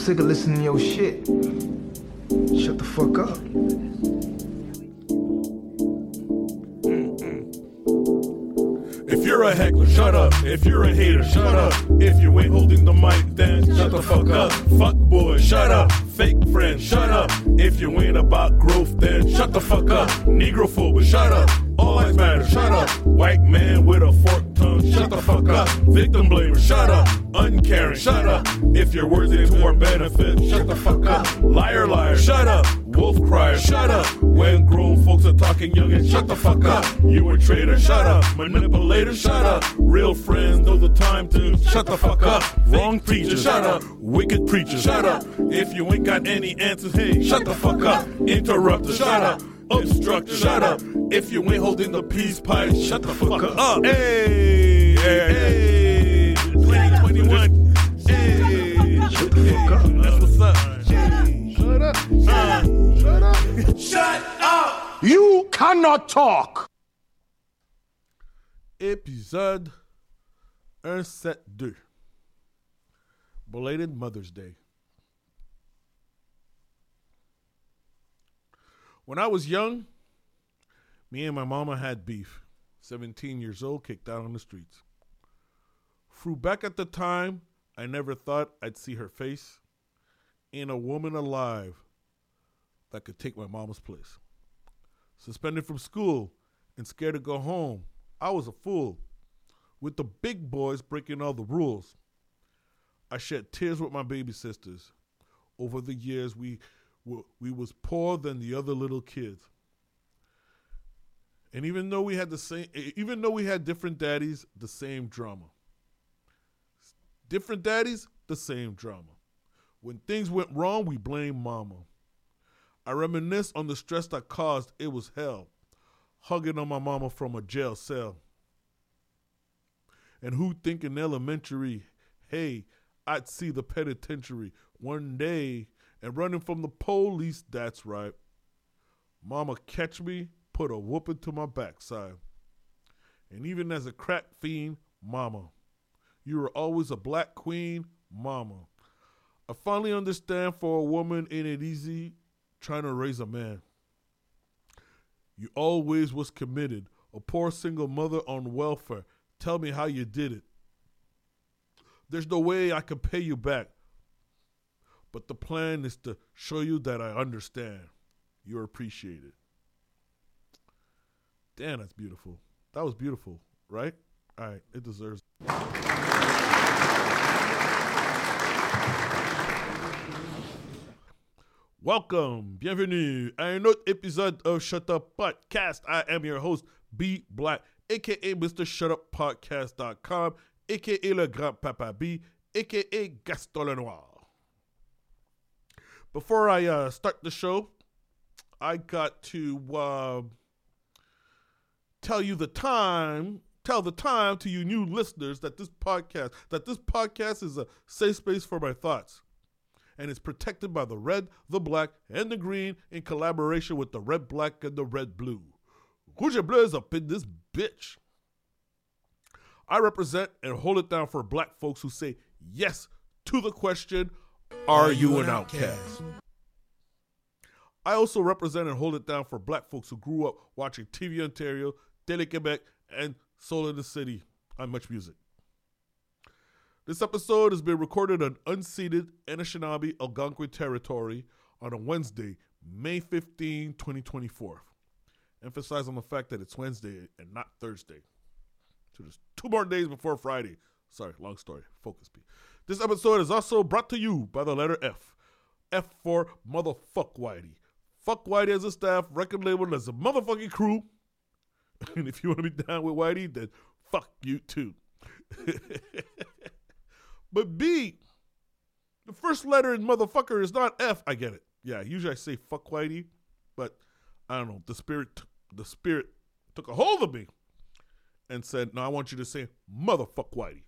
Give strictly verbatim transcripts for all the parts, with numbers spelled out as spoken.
sick of listening to your shit. Shut the fuck up. If you're a heckler, shut up. If you're a hater, shut up. If you ain't holding the mic, then shut the fuck up. Fuck boy, shut up. Fake friend, shut up. If you ain't about growth, then shut the fuck up. Negrophobe, shut up. All lives matter, shut up. White man with a forked tongue, shut the fuck up. Victim blamer, shut up. Uncaring, shut up. If you're worthy to our benefit, shut the fuck up. Liar, liar, shut up. Wolf crier, shut up. When grown folks are talking young and shut the fuck up. You a traitor, shut up. Manipulator, shut up. Real friends know the time to shut the fuck up. Wrong preacher, shut up. Wicked preacher, shut up. If you ain't got any answers, hey, shut the fuck up. Interrupter, shut up. Obstructor, shut up. If you ain't holding the peace pipe, shut the fuck up. Hey, hey, twenty twenty-one. Hey, shut the fuck up. That's what's up. Hey, shut up. Uh, shut up. Shut up. You cannot talk. Épisode one seventy-two. Belated Mother's Day. When I was young, me and my mama had beef. seventeen years old, kicked out on the streets. Through back at the time, I never thought I'd see her face. Ain't a woman alive that could take my mama's place. Suspended from school and scared to go home. I was a fool. With the big boys breaking all the rules. I shed tears with my baby sisters. Over the years, we we was poorer than the other little kids. And even though we had the same, even though we had different daddies, the same drama. Different daddies, the same drama. When things went wrong, we blamed mama. I reminisce on the stress that caused it was hell. Hugging on my mama from a jail cell. And who think in elementary, hey, I'd see the penitentiary one day and running from the police, that's right. Mama catch me, put a whooping to my backside. And even as a crack fiend, mama, you were always a black queen, mama. I finally understand for a woman ain't it easy trying to raise a man. You always was committed, a poor single mother on welfare. Tell me how you did it. There's no way I can pay you back. But the plan is to show you that I understand. You're appreciated. Damn, that's beautiful. That was beautiful, right? All right, it deserves. Welcome, bienvenue à un autre épisode of Shut Up Podcast. I am your host, B Black, aka Mister Shut Up Podcast dot com, aka Le Grand Papa B, aka Gaston Lenoir. Before I uh, start the show, I got to uh, tell you the time, tell the time to you new listeners that this podcast, that this podcast is a safe space for my thoughts. And it's protected by the red, the black, and the green in collaboration with the red, black, and the red, blue. Rouge et bleu is up in this bitch. I represent and hold it down for black folks who say yes to the question, are you an outcast? I also represent and hold it down for black folks who grew up watching T V Ontario, Télé-Québec, and Soul in the City on Much Music. This episode has been recorded on unceded Anishinaabe Algonquin territory on a Wednesday, May fifteenth, twenty twenty-four. Emphasize on the fact that it's Wednesday and not Thursday. So there's two more days before Friday. Sorry, long story. Focus, B. This episode is also brought to you by the letter F. F for motherfuck Whitey. Fuck Whitey as a staff, record label as a motherfucking crew. And if you want to be down with Whitey, then fuck you too. But B, the first letter in motherfucker is not F. I get it. Yeah, usually I say fuck Whitey, but I don't know. The spirit, the spirit took a hold of me and said, no, I want you to say motherfuck Whitey.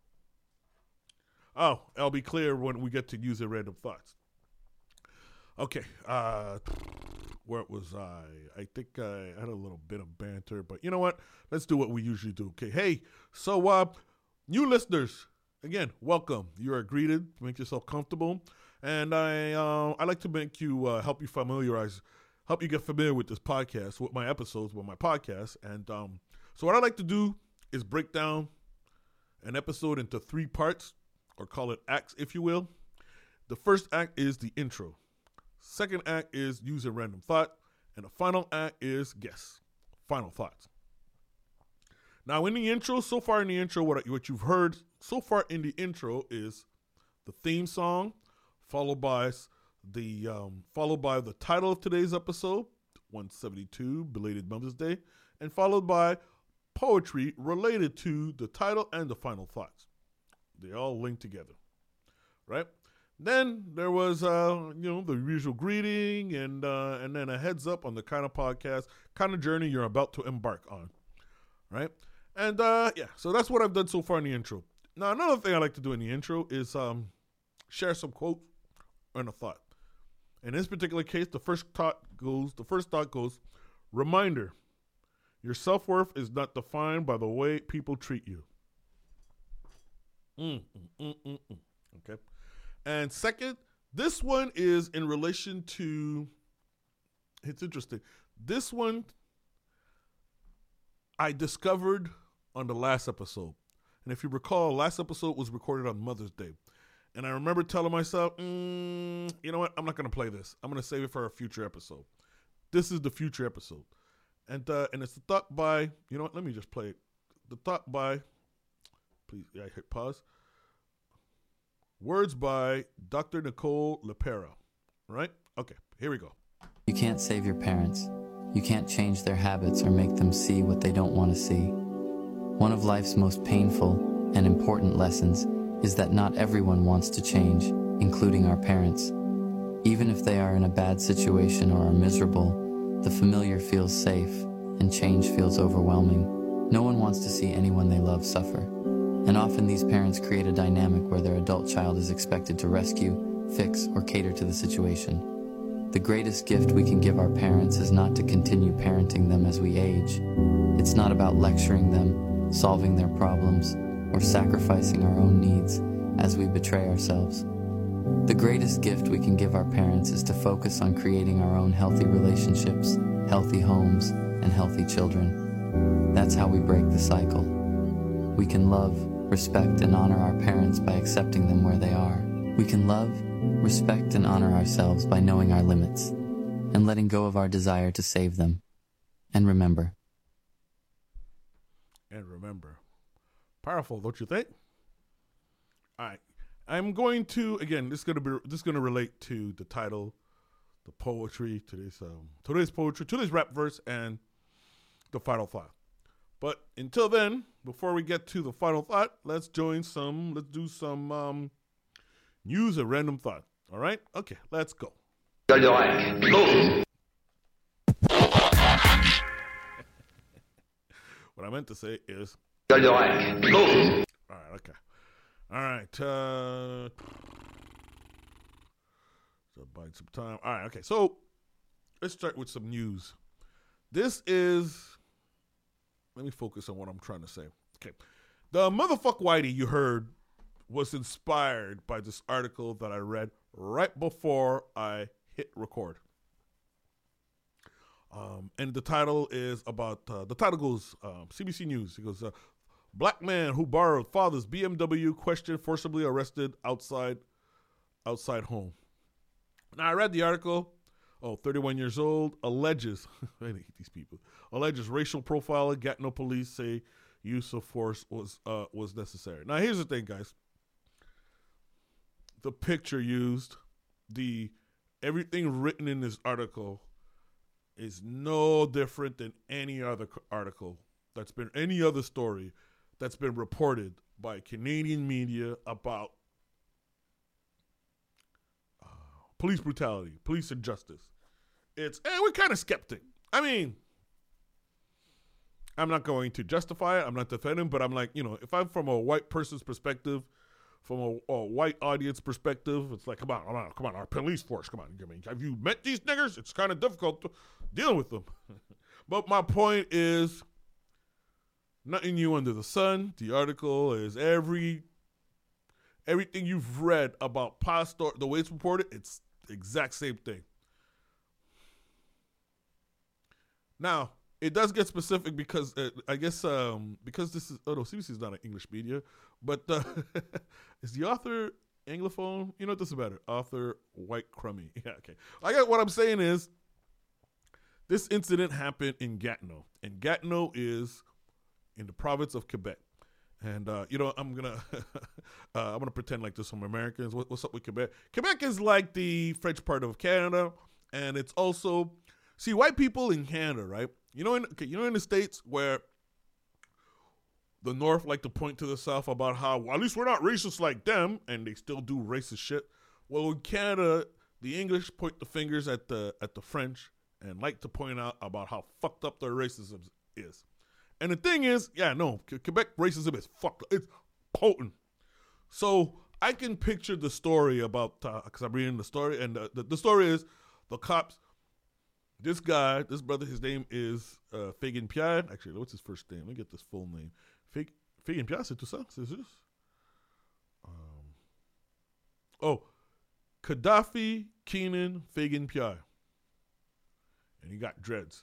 Oh, I'll be clear when we get to use the random thoughts. Okay, uh, where was I? I think I had a little bit of banter, but you know what? Let's do what we usually do. Okay, hey, so uh, new listeners, again, welcome. You are greeted. Make yourself comfortable. And I uh, I like to make you uh, help you familiarize, help you get familiar with this podcast, with my episodes, with my podcast. And um, so what I like to do is break down an episode into three parts, or call it acts, if you will. The first act is the intro. Second act is use a random thought. And the final act is guess. Final thoughts. Now, in the intro, so far in the intro, what, what you've heard so far in the intro is the theme song, followed by the um, followed by the title of today's episode, one seventy-two, Belated Mother's Day, and followed by poetry related to the title and the final thoughts. They all link together, right? Then there was, uh, you know, the usual greeting and uh, and then a heads up on the kind of podcast, kind of journey you're about to embark on, right? And uh, yeah, so that's what I've done so far in the intro. Now, another thing I like to do in the intro is um, share some quotes and a thought. In this particular case, the first thought goes, the first thought goes, reminder, your self-worth is not defined by the way people treat you. Mm, mm, mm, mm, mm. Okay. And second, this one is in relation to, it's interesting. This one I discovered on the last episode. And if you recall, last episode was recorded on Mother's Day. And I remember telling myself, mm, you know what? I'm not going to play this. I'm going to save it for a future episode. This is the future episode. And uh, and it's the thought by, you know what? Let me just play it. The thought by, please, yeah, I hit pause. Words by Doctor Nicole LePera, right? Okay, here we go. You can't save your parents. You can't change their habits or make them see what they don't want to see. One of life's most painful and important lessons is that not everyone wants to change, including our parents. Even if they are in a bad situation or are miserable, the familiar feels safe and change feels overwhelming. No one wants to see anyone they love suffer. And often these parents create a dynamic where their adult child is expected to rescue, fix, or cater to the situation. The greatest gift we can give our parents is not to continue parenting them as we age. It's not about lecturing them, solving their problems, or sacrificing our own needs as we betray ourselves. The greatest gift we can give our parents is to focus on creating our own healthy relationships, healthy homes, and healthy children. That's how we break the cycle. We can love, respect, and honor our parents by accepting them where they are. We can love, respect, and honor ourselves by knowing our limits and letting go of our desire to save them. And remember. And remember. Powerful, don't you think? All right. I'm going to, again, this is going to be, this is going to relate to the title, the poetry, today's, um, today's poetry, today's rap verse, and the final thought. But until then, before we get to the final thought, let's join some, let's do some um, news and random thought. All right? Okay, let's go. What I meant to say is... All right, okay. All right. Uh, so buying some time. All right, okay. So let's start with some news. This is... Let me focus on what I'm trying to say. Okay. The motherfuck Whitey you heard was inspired by this article that I read right before I hit record. Um, and the title is about, uh, the title goes, um, C B C News. It goes, uh, black man who borrowed father's B M W questioned, forcibly arrested outside, outside home. Now I read the article. Oh, thirty-one years old, alleges, I hate these people, alleges racial profiling, Gatineau police say use of force was uh, was necessary. Now, here's the thing, guys. The picture used, the everything written in this article is no different than any other article that's been, any other story that's been reported by Canadian media about police brutality, police injustice. It's, eh, we're kind of skeptic. I mean, I'm not going to justify it. I'm not defending, but I'm like, you know, if I'm from a white person's perspective, from a, a white audience perspective, it's like, come on, come on, come on, our police force, come on. I mean, have you met these niggers? It's kind of difficult to deal with them. But my point is, nothing new under the sun. The article is every everything you've read about Pastor, the way it's reported, it's the exact same thing. Now, it does get specific because uh, I guess um, because this is, oh no, C B C is not an English media, but uh, is the author Anglophone? You know what, this is better. Author White Crummy. Yeah, okay. I got what I'm saying is this incident happened in Gatineau, and Gatineau is in the province of Quebec. And uh, you know, I'm gonna uh, I'm gonna pretend like there's some Americans. What, what's up with Quebec? Quebec is like the French part of Canada, and it's also, see, white people in Canada, right? You know, in okay, you know, in the States where the North like to point to the South about how, well, at least we're not racist like them, and they still do racist shit. Well, in Canada, the English point the fingers at the at the French and like to point out about how fucked up their racism is. And the thing is, yeah, no, Quebec racism is fucked up. It's potent. So I can picture the story about, because uh, I'm reading the story, and the, the, the story is the cops, this guy, this brother, his name is uh, Fagin Pierre. Actually, what's his first name? Let me get this full name. Fag, Fagin Pierre, c'est tout ça? C'est juste? Um, oh, Gaddafi Keenan Fagin Pierre. And he got dreads.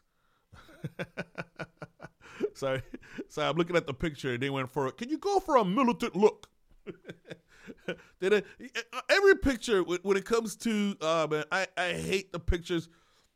sorry, sorry. I'm looking at the picture. And they went for it. Can you go for a militant look? they, they, every picture when it comes to, uh, man, I, I hate the pictures.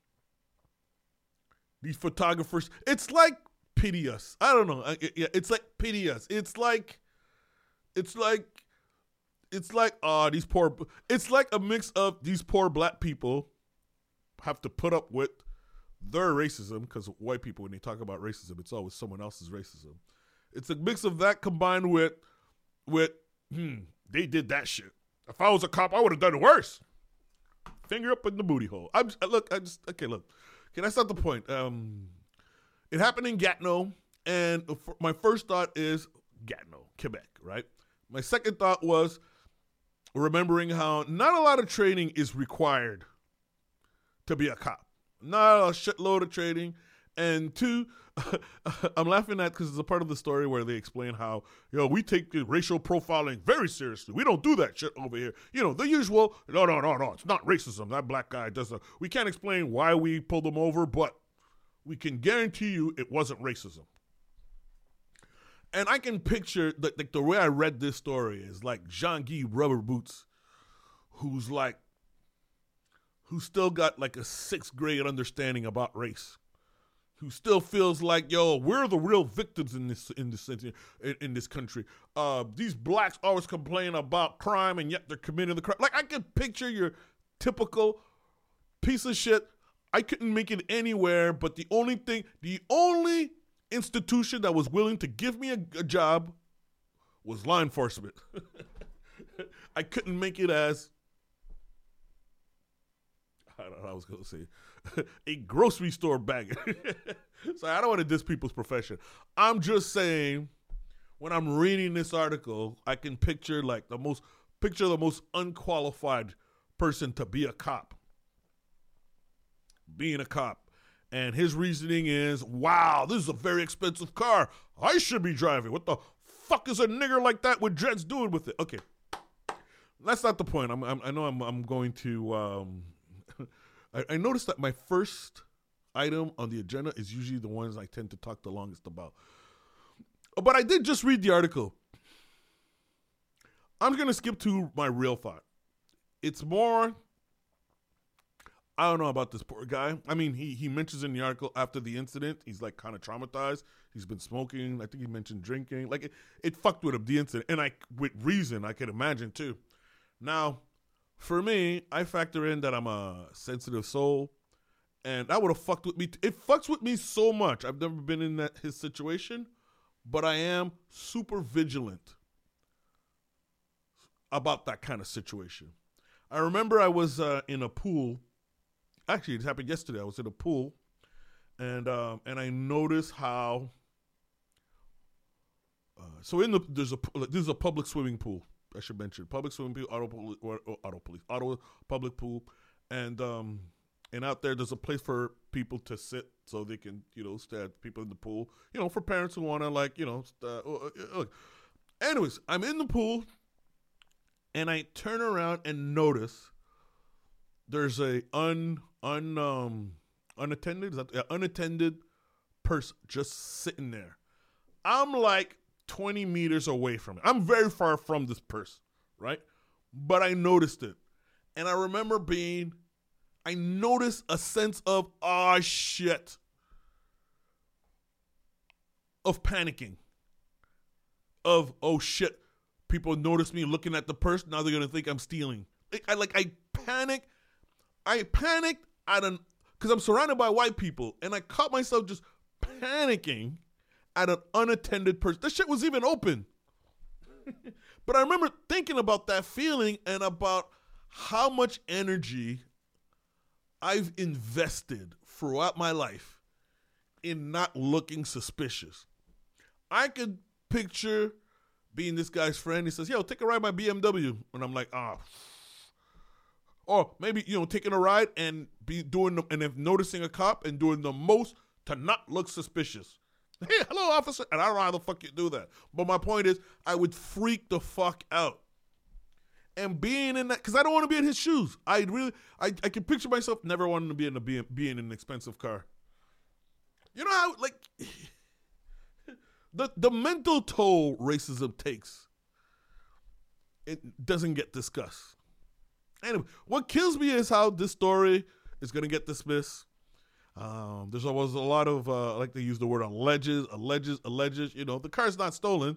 These photographers, it's like pity us. I don't know. Yeah, it's like pity us. It's like, it's like, it's like, ah, uh, these poor. It's like a mix of these poor black people have to put up with their racism, because white people, when they talk about racism, it's always someone else's racism. It's a mix of that combined with, with, hmm, they did that shit. If I was a cop, I would have done it worse. Finger up in the booty hole. I'm look. I just okay. Look, okay, that's not the point. Um, it happened in Gatineau, and my first thought is Gatineau, Quebec, right? My second thought was remembering how not a lot of training is required to be a cop. Not a shitload of training. And two, I'm laughing at because it's a part of the story where they explain how, you know, we take the racial profiling very seriously. We don't do that shit over here. You know, the usual, no, no, no, no, it's not racism. That black guy does a, we can't explain why we pulled him over, but we can guarantee you it wasn't racism. And I can picture, the, like the way I read this story is like Jean-Guy Rubber Boots, who's like, who still got like a sixth grade understanding about race, who still feels like, yo, we're the real victims in this in this in, in this country. Uh, these blacks always complain about crime, and yet they're committing the crime. Like, I can picture your typical piece of shit. I couldn't make it anywhere, but the only thing, the only institution that was willing to give me a, a job was law enforcement. I couldn't make it as, I don't know what I was going to say, a grocery store bagger. So I don't want to diss people's profession. I'm just saying, when I'm reading this article, I can picture like the most, picture the most unqualified person to be a cop. Being a cop. And his reasoning is, wow, this is a very expensive car. I should be driving. What the fuck is a nigger like that with dreads doing with it? Okay. That's not the point. I'm, I'm, I know I'm, I'm going to... Um, I, I noticed that my first item on the agenda is usually the ones I tend to talk the longest about. But I did just read the article. I'm going to skip to my real thought. It's more, I don't know about this poor guy. I mean, he, he mentions in the article after the incident, he's like kind of traumatized. He's been smoking. I think he mentioned drinking. Like it, it fucked with him, the incident. And I, with reason, I could imagine too. Now, for me, I factor in that I'm a sensitive soul, and that would have fucked with me. T- it fucks with me so much. I've never been in that his situation, but I am super vigilant about that kind of situation. I remember I was uh, in a pool. Actually, it happened yesterday. I was in a pool, and um, and I noticed how. Uh, so in the there's a this is a public swimming pool. I should mention public swimming pool, auto police, or, or auto police, auto public pool, and um, and out there there's a place for people to sit so they can, you know, stay at people in the pool, you know, for parents who want to, like, you know, uh, look. Anyways, I'm in the pool, and I turn around and notice there's a un un um unattended is that, yeah, unattended purse just sitting there. I'm like twenty meters away from it. I'm very far from this purse, right? But I noticed it. And I remember being, I noticed a sense of, ah, shit. Of panicking. Of, oh, shit. People notice me looking at the purse. Now they're going to think I'm stealing. I, like, I panic. I panicked at an, because I'm surrounded by white people. And I caught myself just panicking at an unattended purse. This shit was even open. But I remember thinking about that feeling and about how much energy I've invested throughout my life in not looking suspicious. I could picture being this guy's friend. He says, yo, take a ride my B M W. And I'm like, ah. Or maybe, you know, taking a ride and be doing, the, and if noticing a cop and doing the most to not look suspicious. Hey, hello, officer. And I don't know how the fuck you do that. But my point is, I would freak the fuck out. And being in that, because I don't want to be in his shoes. I really, I, I can picture myself never wanting to be in a be, be in an expensive car. You know how, like, the the mental toll racism takes, it doesn't get discussed. Anyway, what kills me is how this story is going to get dismissed. Um, there's always a lot of, uh, I like to use the word alleges, alleges, alleges. You know, the car's not stolen.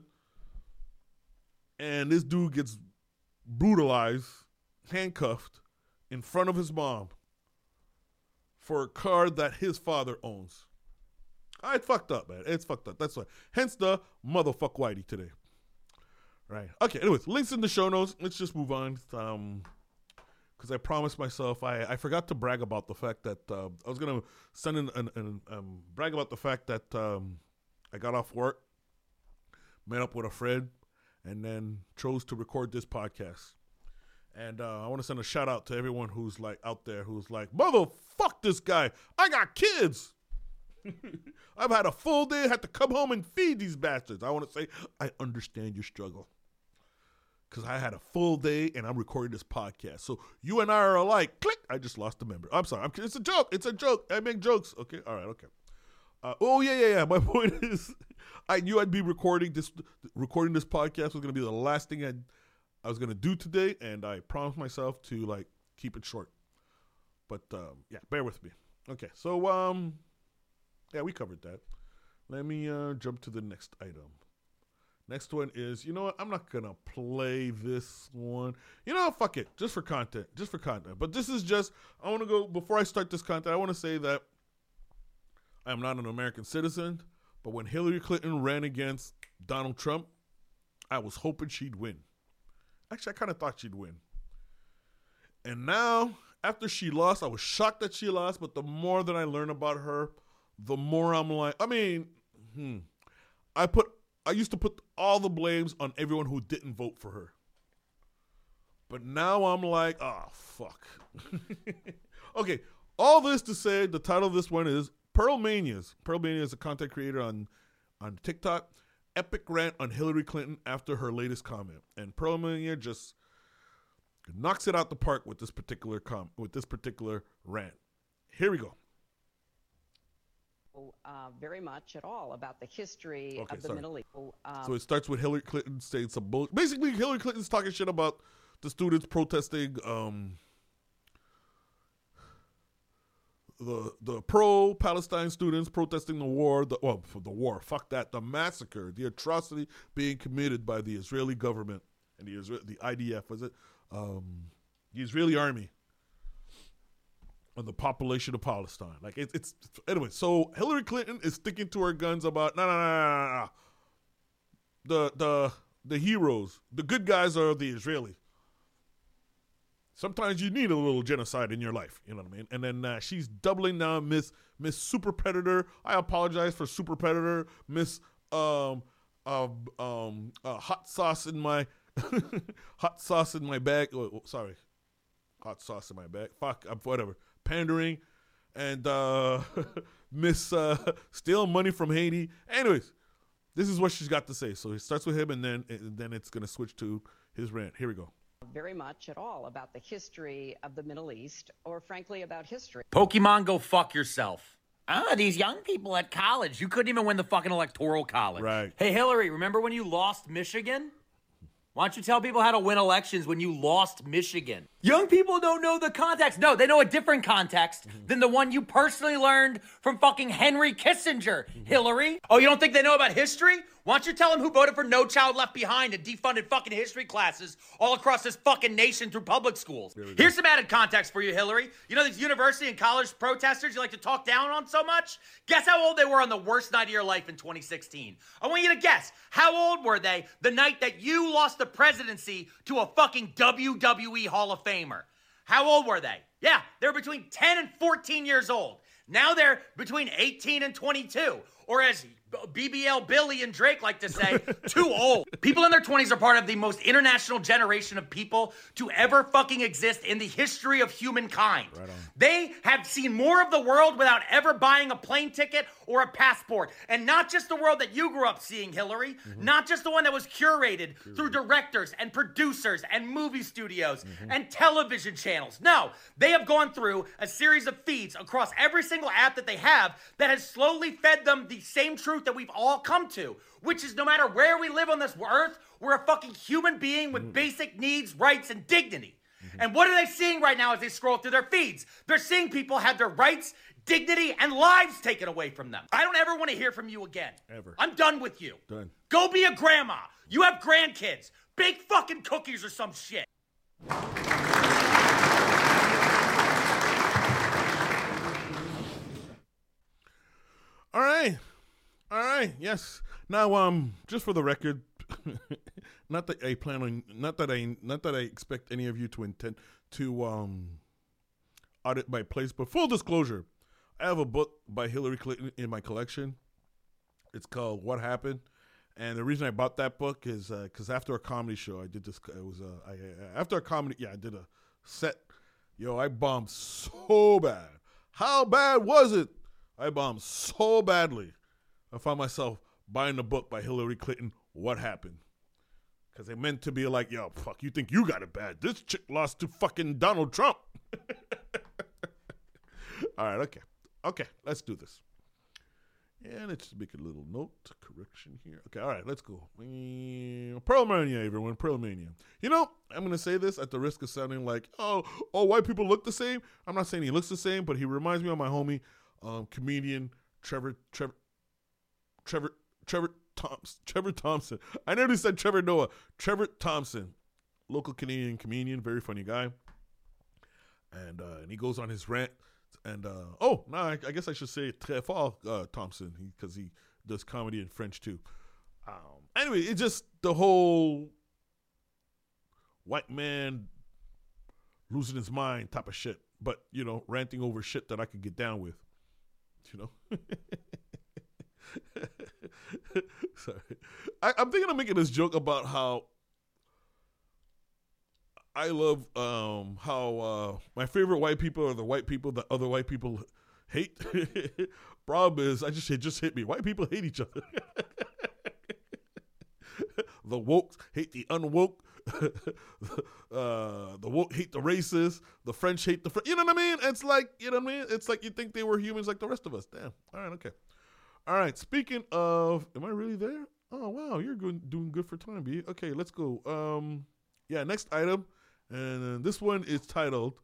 And this dude gets brutalized, handcuffed in front of his mom for a car that his father owns. I fucked up, man. It's fucked up. That's why. Hence the motherfuck Whitey today. Right. Okay, anyways, links in the show notes. Let's just move on. Um... Because I promised myself, I, I forgot to brag about the fact that uh, I was going to send in and an, um, brag about the fact that um, I got off work, met up with a friend, and then chose to record this podcast. And uh, I want to send a shout out to everyone who's like out there who's like, motherfuck this guy. I got kids. I've had a full day, had to come home and feed these bastards. I want to say, I understand your struggle. Because I had a full day and I'm recording this podcast. So you and I are alike. Click. I just lost a member. I'm sorry. I'm, it's a joke. It's a joke. I make jokes. Okay. All right. Okay. Uh, oh, yeah, yeah, yeah. My point is I knew I'd be recording this recording this podcast was going to be the last thing I'd, I was going to do today. And I promised myself to, like, keep it short. But, um, yeah, bear with me. Okay. So, um, yeah, we covered that. Let me uh, jump to the next item. Next one is, you know what? I'm not going to play this one. You know, fuck it. Just for content. Just for content. But this is just, I want to go, before I start this content, I want to say that I'm not an American citizen, but when Hillary Clinton ran against Donald Trump, I was hoping she'd win. Actually, I kind of thought she'd win. And now, after she lost, I was shocked that she lost, but the more that I learn about her, the more I'm like, I mean, hmm, I put, I used to put all the blames on everyone who didn't vote for her. But now I'm like, oh, fuck. Okay, all this to say, the title of this one is Pearl Manias. Pearl Mania is a content creator on, on TikTok. Epic rant on Hillary Clinton after her latest comment. And Pearl Mania just knocks it out the park with this particular com- with this particular rant. Here we go. Uh, very much at all about the history okay, of the sorry. Middle East. Um, so it starts with Hillary Clinton saying some bullshit. Basically, Hillary Clinton's talking shit about the students protesting um, the the pro-Palestine students protesting the war. The, well, for the war, fuck that. The massacre, the atrocity being committed by the Israeli government and the Israel, the I D F, was it? Um, the Israeli army. On the population of Palestine. Like, it, it's, anyway, so Hillary Clinton is sticking to her guns about, no, no, no, no, no, no. The, the, the heroes, the good guys are the Israelis. Sometimes you need a little genocide in your life, you know what I mean? And then uh, she's doubling down Miss Miss Super Predator. I apologize for Super Predator. Miss um, uh, um, uh, hot sauce in my, hot sauce in my bag. Oh, oh, sorry. Hot sauce in my bag. Fuck, I'm, whatever. Pandering, and uh, Miss uh, stealing money from Haiti. Anyways, this is what she's got to say. So it starts with him, and then and then it's gonna switch to his rant. Here we go. very much at all about the history of the Middle East, or frankly about history. Pokemon, go fuck yourself. Ah, these young people at college. You couldn't even win the fucking electoral college. Right. Hey, Hillary, remember when you lost Michigan? Why don't you tell people how to win elections when you lost Michigan? Young people don't know the context. No, they know a different context mm-hmm. than the one you personally learned from fucking Henry Kissinger, mm-hmm. Hillary. Oh, you don't think they know about history? Why don't you tell them who voted for No Child Left Behind and defunded fucking history classes all across this fucking nation through public schools? Here's some added context for you, Hillary. You know these university and college protesters you like to talk down on so much? Guess how old they were on the worst night of your life in twenty sixteen. I want you to guess. How old were they the night that you lost the presidency to a fucking W W E Hall of Famer? How old were they? Yeah, they were between ten and fourteen years old. Now they're between eighteen and twenty-two. Or as B B L Billy and Drake like to say, too old. People in their twenties are part of the most international generation of people to ever fucking exist in the history of humankind. Right on. They have seen more of the world without ever buying a plane ticket or a passport. And not just the world that you grew up seeing, Hillary. Mm-hmm. Not just the one that was curated Curated. through directors and producers and movie studios mm-hmm. and television channels. No, they have gone through a series of feeds across every single app that they have that has slowly fed them the same truth that we've all come to, which is no matter where we live on this earth, we're a fucking human being with mm-hmm. basic needs, rights, and dignity. Mm-hmm. And what are they seeing right now as they scroll through their feeds? They're seeing people have their rights, dignity, and lives taken away from them. I don't ever want to hear from you again. Ever. I'm done with you. Done. Go be a grandma. You have grandkids. Bake fucking cookies or some shit. All right. All right. Yes. Now, um, just for the record, not that I plan on, not that I, not that I expect any of you to intend to um, audit my place, but full disclosure, I have a book by Hillary Clinton in my collection. It's called What Happened, and the reason I bought that book is because uh, after a comedy show, I did this. It was uh, I, I, after a comedy, yeah, I did a set. Yo, I bombed so bad. How bad was it? I bombed so badly. I found myself buying the book by Hillary Clinton, What Happened? Because they meant to be like, yo, fuck, you think you got it bad. This chick lost to fucking Donald Trump. All right, okay. Okay, let's do this. And let's make a little note, correction here. Okay, all right, let's go. Pearl Mania, everyone, Pearl Mania. You know, I'm going to say this at the risk of sounding like, oh, oh, white people look the same. I'm not saying he looks the same, but he reminds me of my homie, um, comedian Trevor, Trevor, Trevor, Trevor Thompson, Trevor Thompson. I nearly said Trevor Noah. Trevor Thompson, local Canadian comedian, very funny guy. And uh, and he goes on his rant. And, uh, oh, no, I, I guess I should say très fort uh, Thompson, because he, he does comedy in French, too. Um, anyway, it's just the whole white man losing his mind type of shit. But, you know, ranting over shit that I could get down with, you know. Sorry. I, I'm thinking of making this joke about how I love um, how uh, my favorite white people are the white people that other white people hate. Problem is, I just it just hit me. White people hate each other. The woke hate the unwoke. uh, the woke hate the racists. The French hate the French. You know what I mean? It's like, you know what I mean? It's like you think they were humans like the rest of us. Damn. All right, okay. All right, speaking of, am I really there? Oh, wow, you're good, doing good for time, B. Okay, let's go. Um, yeah, next item. And uh, this one is titled,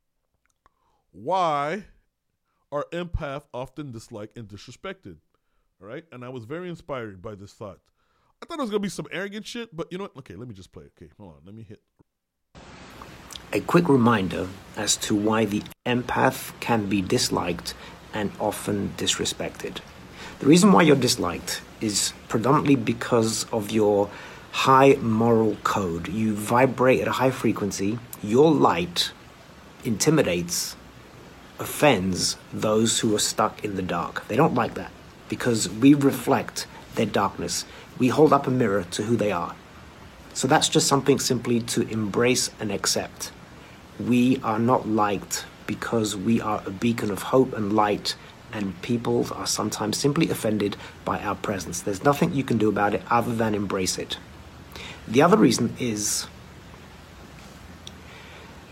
Why Are Empaths Often Disliked and Disrespected? All right, and I was very inspired by this thought. I thought it was going to be some arrogant shit, but you know what? Okay, let me just play it. Okay, hold on, let me hit. A quick reminder as to why the empath can be disliked and often disrespected. The reason why you're disliked is predominantly because of your high moral code. You vibrate at a high frequency. Your light intimidates, offends those who are stuck in the dark. They don't like that because we reflect their darkness. We hold up a mirror to who they are. So that's just something simply to embrace and accept. We are not liked because we are a beacon of hope and light, and people are sometimes simply offended by our presence. There's nothing you can do about it other than embrace it. The other reason is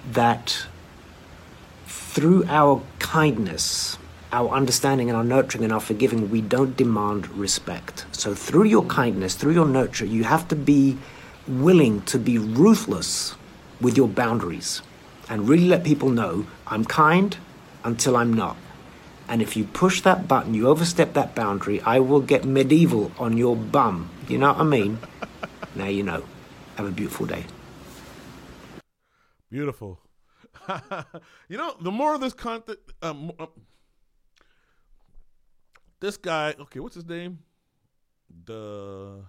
that through our kindness, our understanding and our nurturing and our forgiving, we don't demand respect. So through your kindness, through your nurture, you have to be willing to be ruthless with your boundaries and really let people know, I'm kind until I'm not. And if you push that button, you overstep that boundary, I will get medieval on your bum. You know what I mean? Now you know. Have a beautiful day. Beautiful. You know, the more of this content, um, uh, this guy, okay, what's his name? The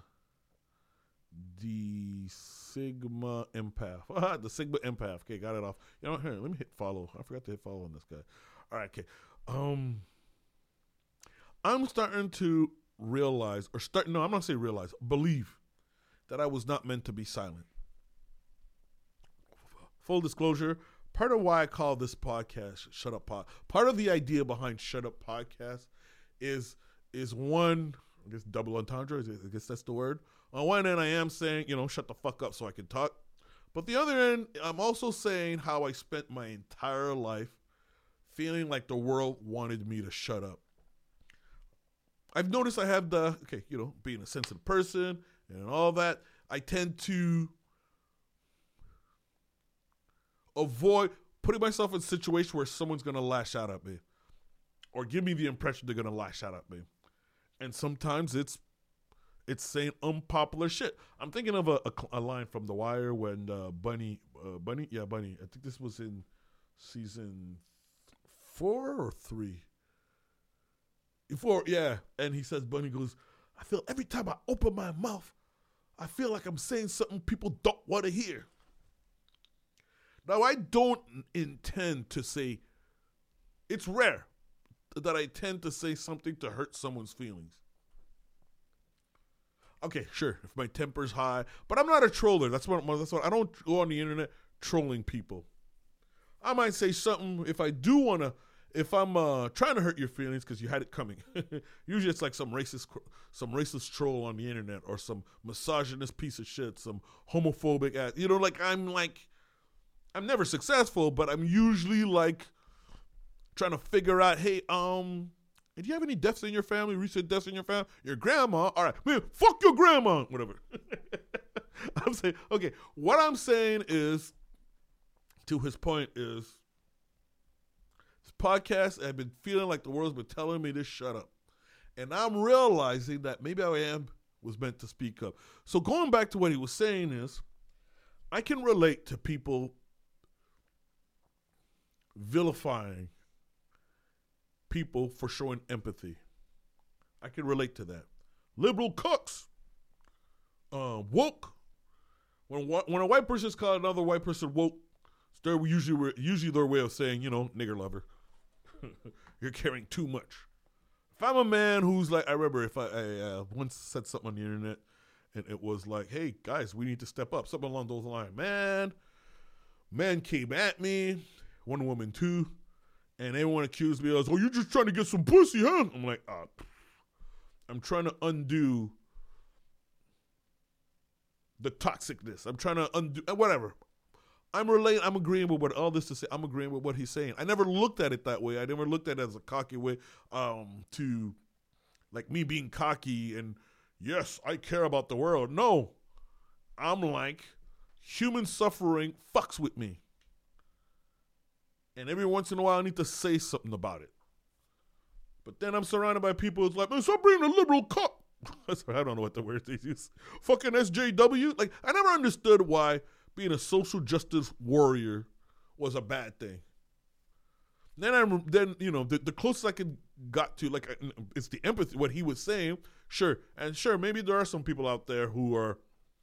the Sigma Empath. The Sigma Empath. Okay, got it off. You know, here, let me hit follow. I forgot to hit follow on this guy. All right, okay. Um, I'm starting to realize, or start. No, I'm not saying realize. Believe that I was not meant to be silent. Full disclosure, part of why I call this podcast Shut Up Pod, part of the idea behind Shut Up Podcast is is one, I guess double entendre, I guess that's the word. On one end, I am saying, you know, shut the fuck up so I can talk. But the other end, I'm also saying how I spent my entire life feeling like the world wanted me to shut up. I've noticed I have the, okay, you know, being a sensitive person and all that, I tend to avoid putting myself in a situation where someone's going to lash out at me or give me the impression they're going to lash out at me. And sometimes it's it's saying unpopular shit. I'm thinking of a, a, a line from The Wire when uh, Bunny, uh, Bunny, yeah, Bunny, I think this was in season four or three. Four, yeah. And he says, Bunny goes, I feel every time I open my mouth, I feel like I'm saying something people don't want to hear. Now, I don't intend to say, it's rare that I tend to say something to hurt someone's feelings. Okay, sure, if my temper's high, but I'm not a troller. That's what, that's what I don't go on the internet trolling people. I might say something if I do want to, if I'm uh, trying to hurt your feelings because you had it coming. Usually it's like some racist some racist troll on the internet or some misogynist piece of shit, some homophobic ass. You know, like I'm like, I'm never successful, but I'm usually like trying to figure out, hey, um, do you have any deaths in your family, recent deaths in your family? Your grandma? All right, man, fuck your grandma, whatever. I'm saying, okay, what I'm saying is, to his point is, this podcast, I've been feeling like the world's been telling me to shut up. And I'm realizing that maybe I am, was meant to speak up. So going back to what he was saying is, I can relate to people vilifying people for showing empathy. I can relate to that. Liberal cooks, uh, woke. When when a white person's called another white person woke, they're usually usually their way of saying, you know, nigger lover. You're caring too much. If I'm a man who's like, I remember if I, I uh, once said something on the internet, and it was like, hey guys, we need to step up, something along those lines. Man, man came at me, one woman too. And everyone accused me of, oh, you're just trying to get some pussy, huh? I'm like, ah, I'm trying to undo the toxicness. I'm trying to undo, whatever. I'm relating, I'm agreeing with what all this to say. I'm agreeing with what he's saying. I never looked at it that way. I never looked at it as a cocky way um, to, like me being cocky and, yes, I care about the world. No, I'm like, human suffering fucks with me. And every once in a while, I need to say something about it. But then I'm surrounded by people who's like, man, stop being a liberal cuck. I don't know what the word they use. Fucking S J W. Like, I never understood why being a social justice warrior was a bad thing. Then I'm, then you know, the, the closest I could got to, like, it's the empathy, what he was saying. Sure, and sure, maybe there are some people out there who are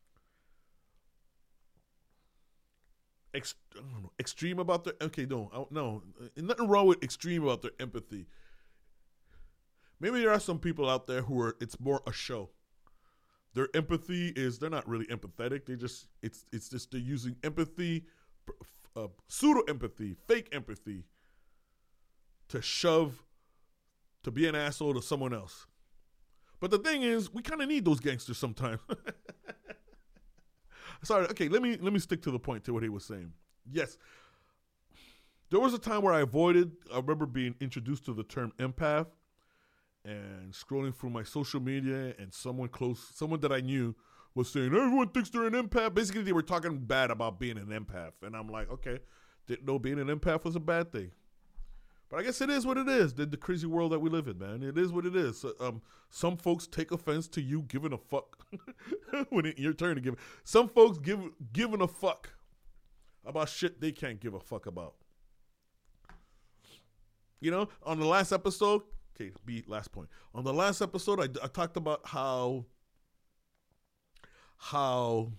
Ex- I don't know, extreme about their okay no no nothing wrong with extreme about their empathy. Maybe there are some people out there who are, it's more a show. Their empathy is, they're not really empathetic. They just, it's it's just they're using empathy, uh, pseudo empathy, fake empathy to shove, to be an asshole to someone else. But the thing is, we kind of need those gangsters sometimes. Sorry, okay, let me let me stick to the point to what he was saying. Yes, there was a time where I avoided, I remember being introduced to the term empath and scrolling through my social media, and someone close, someone that I knew was saying, everyone thinks they're an empath. Basically, they were talking bad about being an empath. And I'm like, okay, didn't know being an empath was a bad thing. But I guess it is what it is, the, the crazy world that we live in, man. It is what it is. So, um, some folks take offense to you giving a fuck when it's your turn to give. Some folks give giving a fuck about shit they can't give a fuck about. You know, on the last episode, okay, be last point. On the last episode, I, I talked about how, how,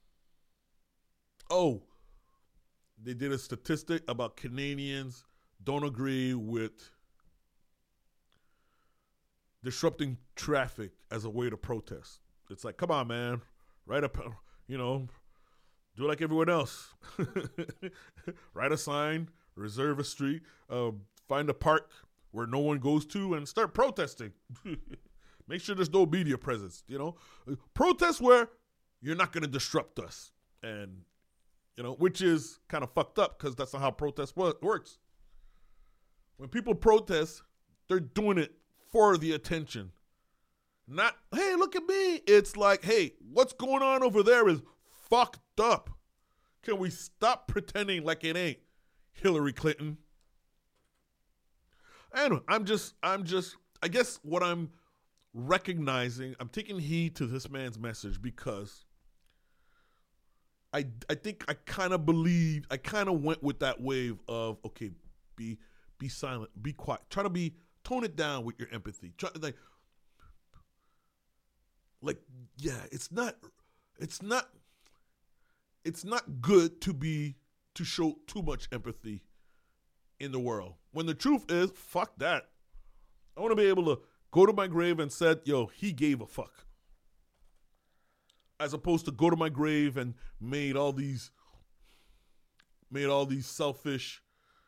oh, they did a statistic about Canadians don't agree with disrupting traffic as a way to protest. It's like, come on, man, write a, you know, do it like everyone else. Write a sign, reserve a street, uh, find a park where no one goes to, and start protesting. Make sure there's no media presence, you know. Protest where you're not going to disrupt us. And, you know, which is kind of fucked up because that's not how protest works. When people protest, they're doing it for the attention. Not, hey, look at me. It's like, hey, what's going on over there is fucked up. Can we stop pretending like it ain't Hillary Clinton? And I'm just, I'm just, I guess what I'm recognizing, I'm taking heed to this man's message because I, I think I kind of believe, I kind of went with that wave of, okay, be, be silent, be quiet. Try to be, tone it down with your empathy. Try like, like, yeah, it's not, it's not, it's not good to be, to show too much empathy in the world. When the truth is, fuck that. I want to be able to go to my grave and said, yo, he gave a fuck. As opposed to go to my grave and made all these, made all these selfish,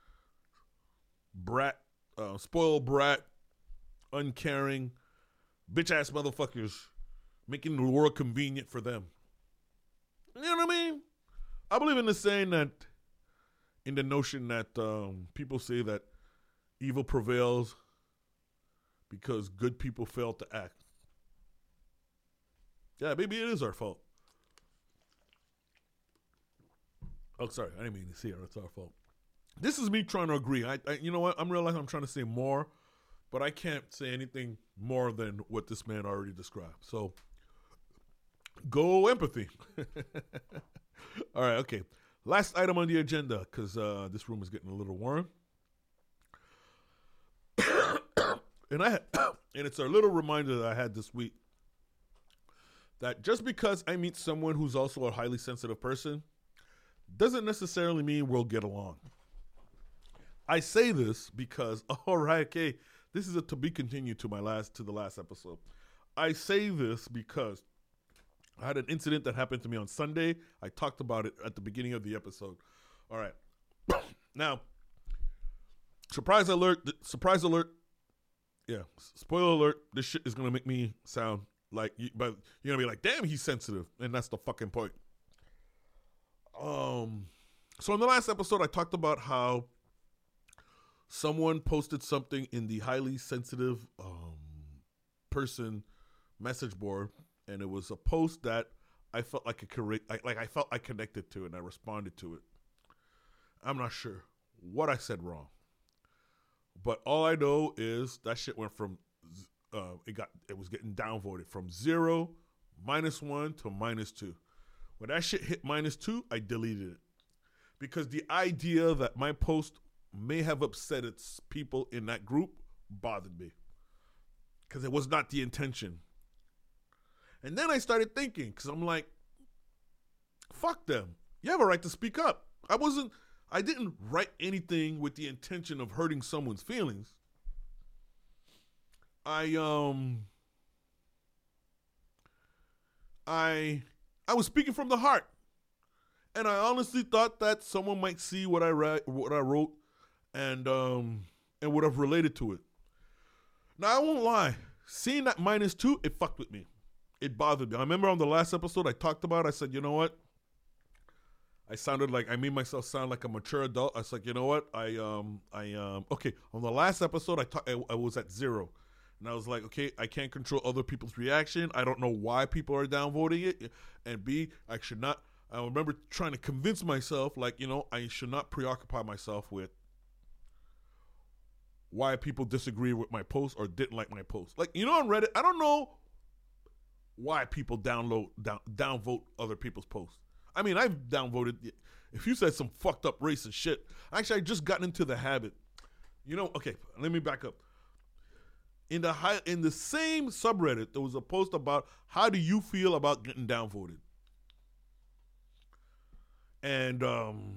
brat, uh, spoiled brat, uncaring, bitch-ass motherfuckers making the world convenient for them. You know what I mean? I believe in the saying that, in the notion that um, people say that evil prevails because good people fail to act. Yeah, maybe it is our fault. Oh, sorry, I didn't mean to say it. It's our fault. This is me trying to agree. I, I, you know what? I'm realizing I'm trying to say more, but I can't say anything more than what this man already described. So, go empathy. All right, okay. Last item on the agenda, because uh, this room is getting a little warm. and I had, and it's a little reminder that I had this week that just because I meet someone who's also a highly sensitive person doesn't necessarily mean we'll get along. I say this because, all right, okay, this is a to be continued to my last to the last episode. I say this because I had an incident that happened to me on Sunday. I talked about it at the beginning of the episode. All right. Now, surprise alert, surprise alert. Yeah, spoiler alert, this shit is going to make me sound like, you, but you're going to be like, damn, he's sensitive. And that's the fucking point. Um, so in the last episode, I talked about how someone posted something in the highly sensitive um, person message board, and it was a post that I felt like a like I felt I connected to, and I responded to it. I'm not sure what I said wrong, but all I know is that shit went from uh, it got it was getting downvoted from zero, minus one to minus two. When that shit hit minus two, I deleted it because the idea that my post may have upset its people in that group bothered me because it was not the intention. And then I started thinking, because I'm like, fuck them. You have a right to speak up. I wasn't, I didn't write anything with the intention of hurting someone's feelings. I, um, I, I was speaking from the heart. And I honestly thought that someone might see what I read, what I wrote, and, um, and would have related to it. Now, I won't lie. Seeing that minus two, it fucked with me. It bothered me. I remember on the last episode I talked about, I said, you know what? I sounded like I made myself sound like a mature adult. I was like, you know what? I um I um okay. On the last episode, I ta- I, I was at zero, and I was like, okay, I can't control other people's reaction. I don't know why people are downvoting it, and B, I should not. I remember trying to convince myself, like, you know, I should not preoccupy myself with why people disagree with my post or didn't like my post. Like, you know, on Reddit, I don't know why people download down downvote other people's posts. I mean, I've downvoted. If you said some fucked up racist shit, actually, I just gotten into the habit. You know, okay, let me back up. In the high, in the same subreddit, there was a post about how do you feel about getting downvoted, and um,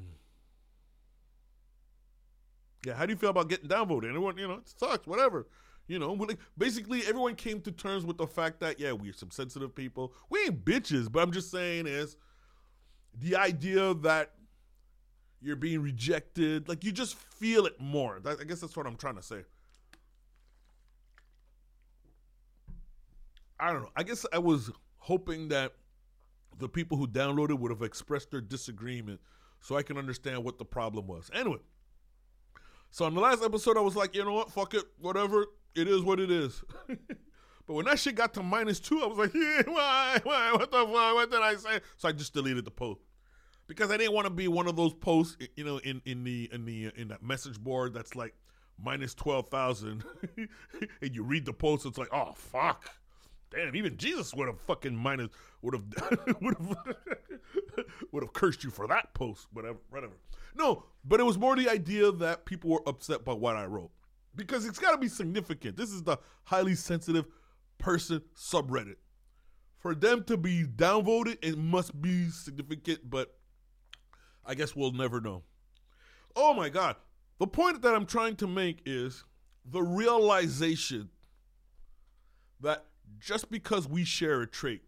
yeah, how do you feel about getting downvoted? Everyone, you know, it sucks, whatever. You know, like, basically everyone came to terms with the fact that yeah, we're some sensitive people. We ain't bitches, but I'm just saying is. The idea that you're being rejected, like you just feel it more. That, I guess that's what I'm trying to say. I don't know. I guess I was hoping that the people who downloaded would have expressed their disagreement so I can understand what the problem was. Anyway, so on the last episode, I was like, you know what? Fuck it. Whatever. It is what it is. But when that shit got to minus two, I was like, yeah, why? Why? What the fuck? What did I say? So I just deleted the post. Because I didn't want to be one of those posts, you know, in, in the in the in that message board that's like minus twelve thousand, and you read the post, it's like, oh fuck, damn, even Jesus would have fucking minus would have would have would have cursed you for that post, whatever, whatever. No, but it was more the idea that people were upset by what I wrote because it's got to be significant. This is the highly sensitive person subreddit. For them to be downvoted, it must be significant, but I guess we'll never know. Oh my God. The point that I'm trying to make is the realization that just because we share a trait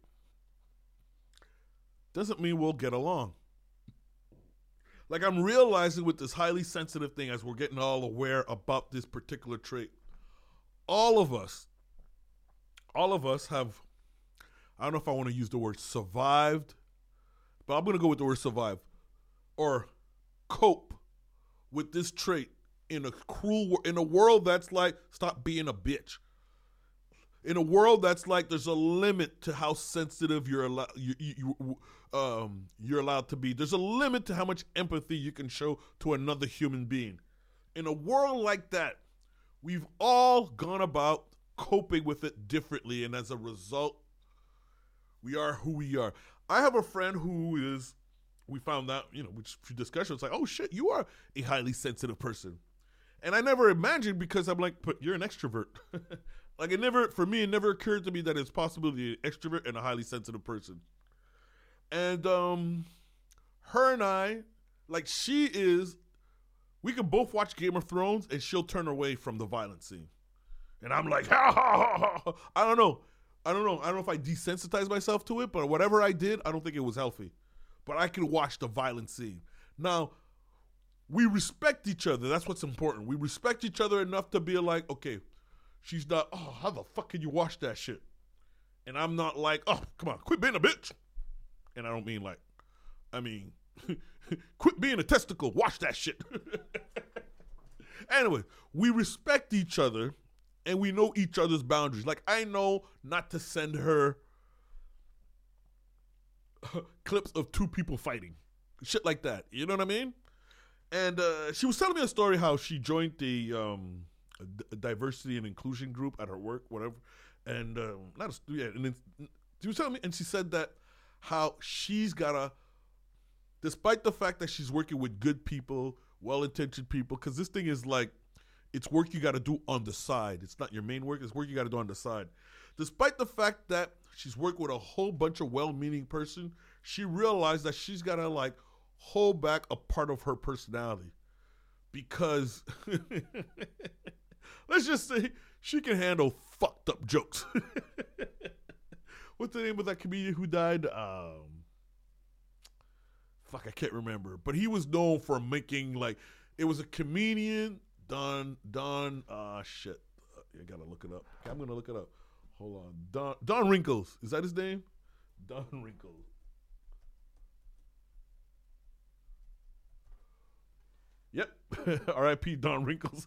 doesn't mean we'll get along. Like I'm realizing with this highly sensitive thing as we're getting all aware about this particular trait, all of us, all of us have, I don't know if I want to use the word survived, but I'm going to go with the word survive. Or cope with this trait in a cruel in a world that's like stop being a bitch. In a world that's like there's a limit to how sensitive you're allowed you, you, you um you're allowed to be. There's a limit to how much empathy you can show to another human being. In a world like that, we've all gone about coping with it differently, and as a result, we are who we are. I have a friend who is. We found out, you know, which through discussion, it's like, oh shit, you are a highly sensitive person. And I never imagined because I'm like, but you're an extrovert. Like it never, for me, it never occurred to me that it's possible to be an extrovert and a highly sensitive person. And um, her and I, like she is, we can both watch Game of Thrones and she'll turn away from the violent scene. And I'm like, ha, ha, ha, ha. I don't know. I don't know. I don't know if I desensitized myself to it, but whatever I did, I don't think it was healthy. But I can watch the violent scene. Now, we respect each other. That's what's important. We respect each other enough to be like, okay, she's not, oh, how the fuck can you watch that shit? And I'm not like, oh, come on, quit being a bitch. And I don't mean like, I mean, quit being a testicle, watch that shit. Anyway, we respect each other and we know each other's boundaries. Like, I know not to send her clips of two people fighting, shit like that. You know what I mean? And uh, she was telling me a story how she joined the um, a diversity and inclusion group at her work, whatever. And um, not a, yeah, and then she was telling me, and she said that how she's gotta, despite the fact that she's working with good people, well-intentioned people, because this thing is like, it's work you got to do on the side. It's not your main work. It's work you got to do on the side. Despite the fact that she's working with a whole bunch of well-meaning person, she realized that she's got to like hold back a part of her personality because let's just say she can handle fucked up jokes. What's the name of that comedian who died? Um, fuck, I can't remember. But he was known for making like, it was a comedian, Don, Don, ah, uh, shit. I gotta look it up. Okay, I'm gonna look it up. Hold on. Don, Don Wrinkles. Is that his name? Don Wrinkles. R I P Don Wrinkles.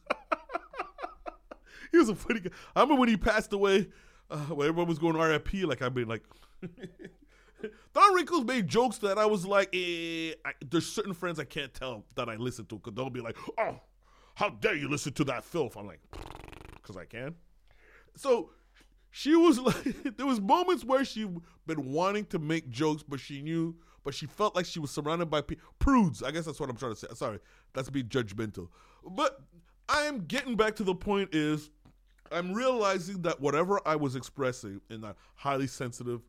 He was a funny guy. I remember when he passed away, uh, when everyone was going R I P, like, I've been like, Don Wrinkles made jokes that I was like, eh, I, there's certain friends I can't tell that I listen to because they'll be like, oh, how dare you listen to that filth? I'm like, because I can. So she was like, there was moments where she been wanting to make jokes, but she knew, but she felt like she was surrounded by pe- prudes. I guess that's what I'm trying to say. Sorry, that's being judgmental. But I am getting back to the point is, I'm realizing that whatever I was expressing in that highly sensitive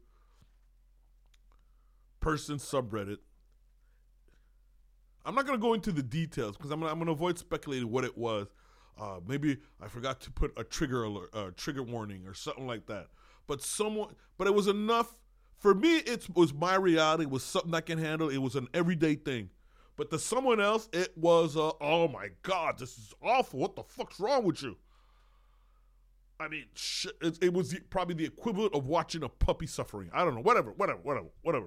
person subreddit, I'm not going to go into the details because I'm going I'm to avoid speculating what it was. Uh, maybe I forgot to put a trigger alert, uh, trigger warning or something like that. But someone, but it was enough for me. It was my reality. It was something I can handle. It was an everyday thing. But to someone else, it was, uh, oh my God, this is awful. What the fuck's wrong with you? I mean, shit, it, it was the, probably the equivalent of watching a puppy suffering. I don't know. Whatever, whatever, whatever, whatever.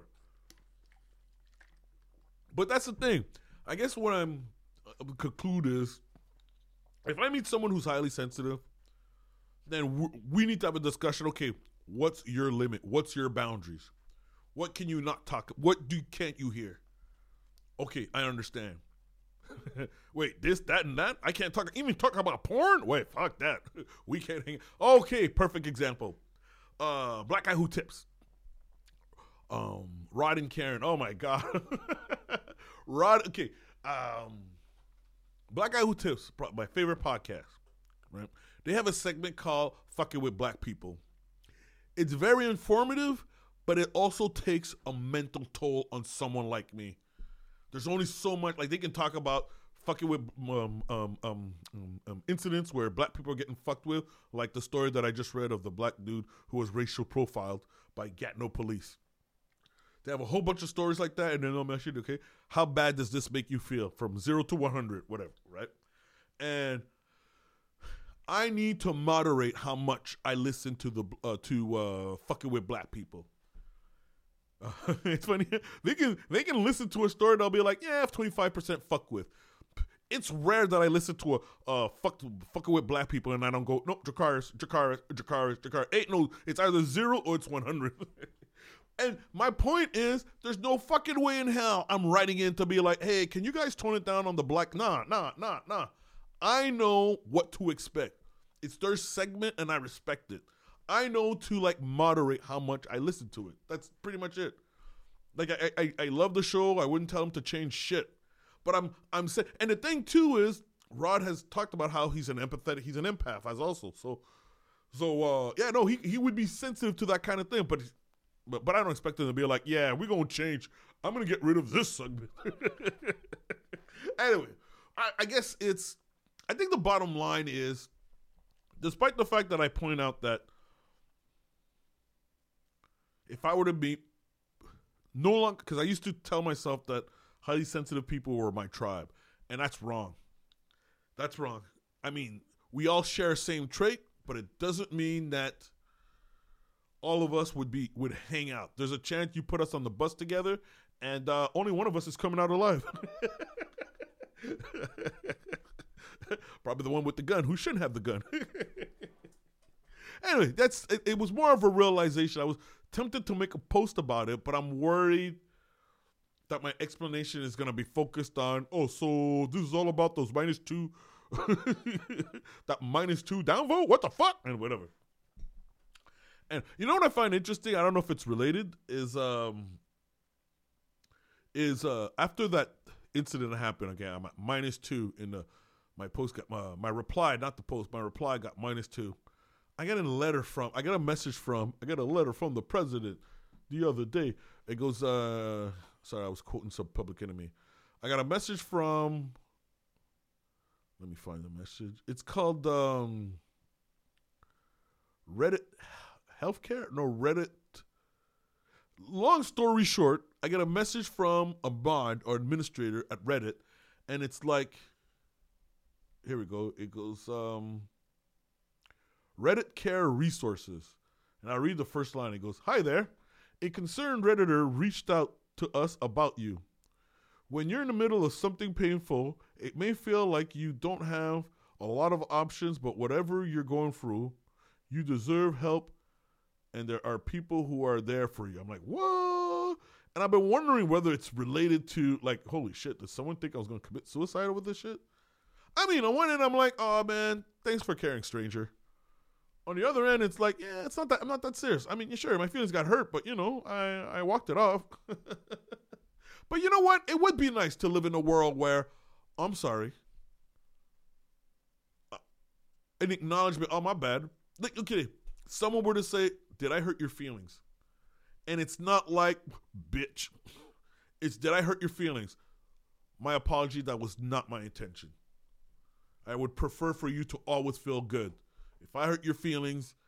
But that's the thing. I guess what I'm uh, conclude is, if I meet someone who's highly sensitive, then w- we need to have a discussion. Okay, what's your limit? What's your boundaries? What can you not talk? What do can't you hear? Okay, I understand. Wait, this, that, and that? I can't talk, even talk about porn? Wait, fuck that. We can't hang. Okay, perfect example. Uh, Black Guy Who Tips. Um, Rod and Karen. Oh my God. Rod, okay. Um, Black Guy Who Tips, my favorite podcast, right? They have a segment called Fucking with Black People. It's very informative, but it also takes a mental toll on someone like me. There's only so much, like they can talk about fucking with um, um, um, um, incidents where black people are getting fucked with, like the story that I just read of the black dude who was racial profiled by Gatineau police. They have a whole bunch of stories like that, and then they'll ask you, okay, how bad does this make you feel from zero to one hundred, whatever, right? And I need to moderate how much I listen to the uh, to uh, fucking with black people. Uh, it's funny. They can they can listen to a story and they'll be like, yeah, twenty-five percent fuck with. It's rare that I listen to a uh, fuck fucking with black people and I don't go, nope, Jakaris, Jakaris, Jakaris, Jakaris. Ain't no, it's either zero or it's one hundred. And my point is, there's no fucking way in hell I'm writing in to be like, hey, can you guys tone it down on the black? Nah, nah, nah, nah. I know what to expect. It's their segment and I respect it. I know to like moderate how much I listen to it. That's pretty much it. Like I, I, I love the show. I wouldn't tell them to change shit. But I'm, I'm saying, and the thing too is, Rod has talked about how he's an empathetic, he's an empath as also. So, so uh, yeah, no, he, he would be sensitive to that kind of thing. But, but, but I don't expect him to be like, yeah, we're gonna change. I'm gonna get rid of this segment. Anyway, I, I guess it's. I think the bottom line is, despite the fact that I point out that if I were to be no longer, because I used to tell myself that highly sensitive people were my tribe, and that's wrong. That's wrong. I mean, we all share the same trait, but it doesn't mean that all of us would be would hang out. There's a chance you put us on the bus together, and uh, only one of us is coming out alive. Probably the one with the gun who shouldn't have the gun. Anyway, that's it, it was more of a realization. I was tempted to make a post about it, but I'm worried that my explanation is going to be focused on, oh, so this is all about those minus two, that minus two downvote? What the fuck? And whatever. And you know what I find interesting? I don't know if it's related, is um, is uh, after that incident happened, again, I'm at minus two in the, my post got, my, my reply, not the post, my reply got minus two. I got a letter from, I got a message from, I got a letter from the president the other day. It goes, uh, sorry, I was quoting some Public Enemy. I got a message from, let me find the message. It's called um, Reddit Healthcare? No, Reddit. Long story short, I got a message from a bond or administrator at Reddit, and it's like, here we go. It goes, um, Reddit Care Resources. And I read the first line. It goes, hi there. A concerned Redditor reached out to us about you. when you're in the middle of something painful, it may feel like you don't have a lot of options, but whatever you're going through, you deserve help, and there are people who are there for you. I'm like, what? And I've been wondering whether it's related to, like, holy shit, does someone think I was going to commit suicide over this shit? I mean, on one end, I'm like, oh, man, thanks for caring, stranger. On the other end, it's like, yeah, it's not that, I'm not that serious. I mean, sure, my feelings got hurt, but, you know, I, I walked it off. But you know what? It would be nice to live in a world where, I'm sorry, uh, an acknowledgement, oh, my bad. Like, okay, someone were to say, did I hurt your feelings? And it's not like, bitch. It's, did I hurt your feelings? My apology, that was not my intention. I would prefer for you to always feel good. If I hurt your feelings,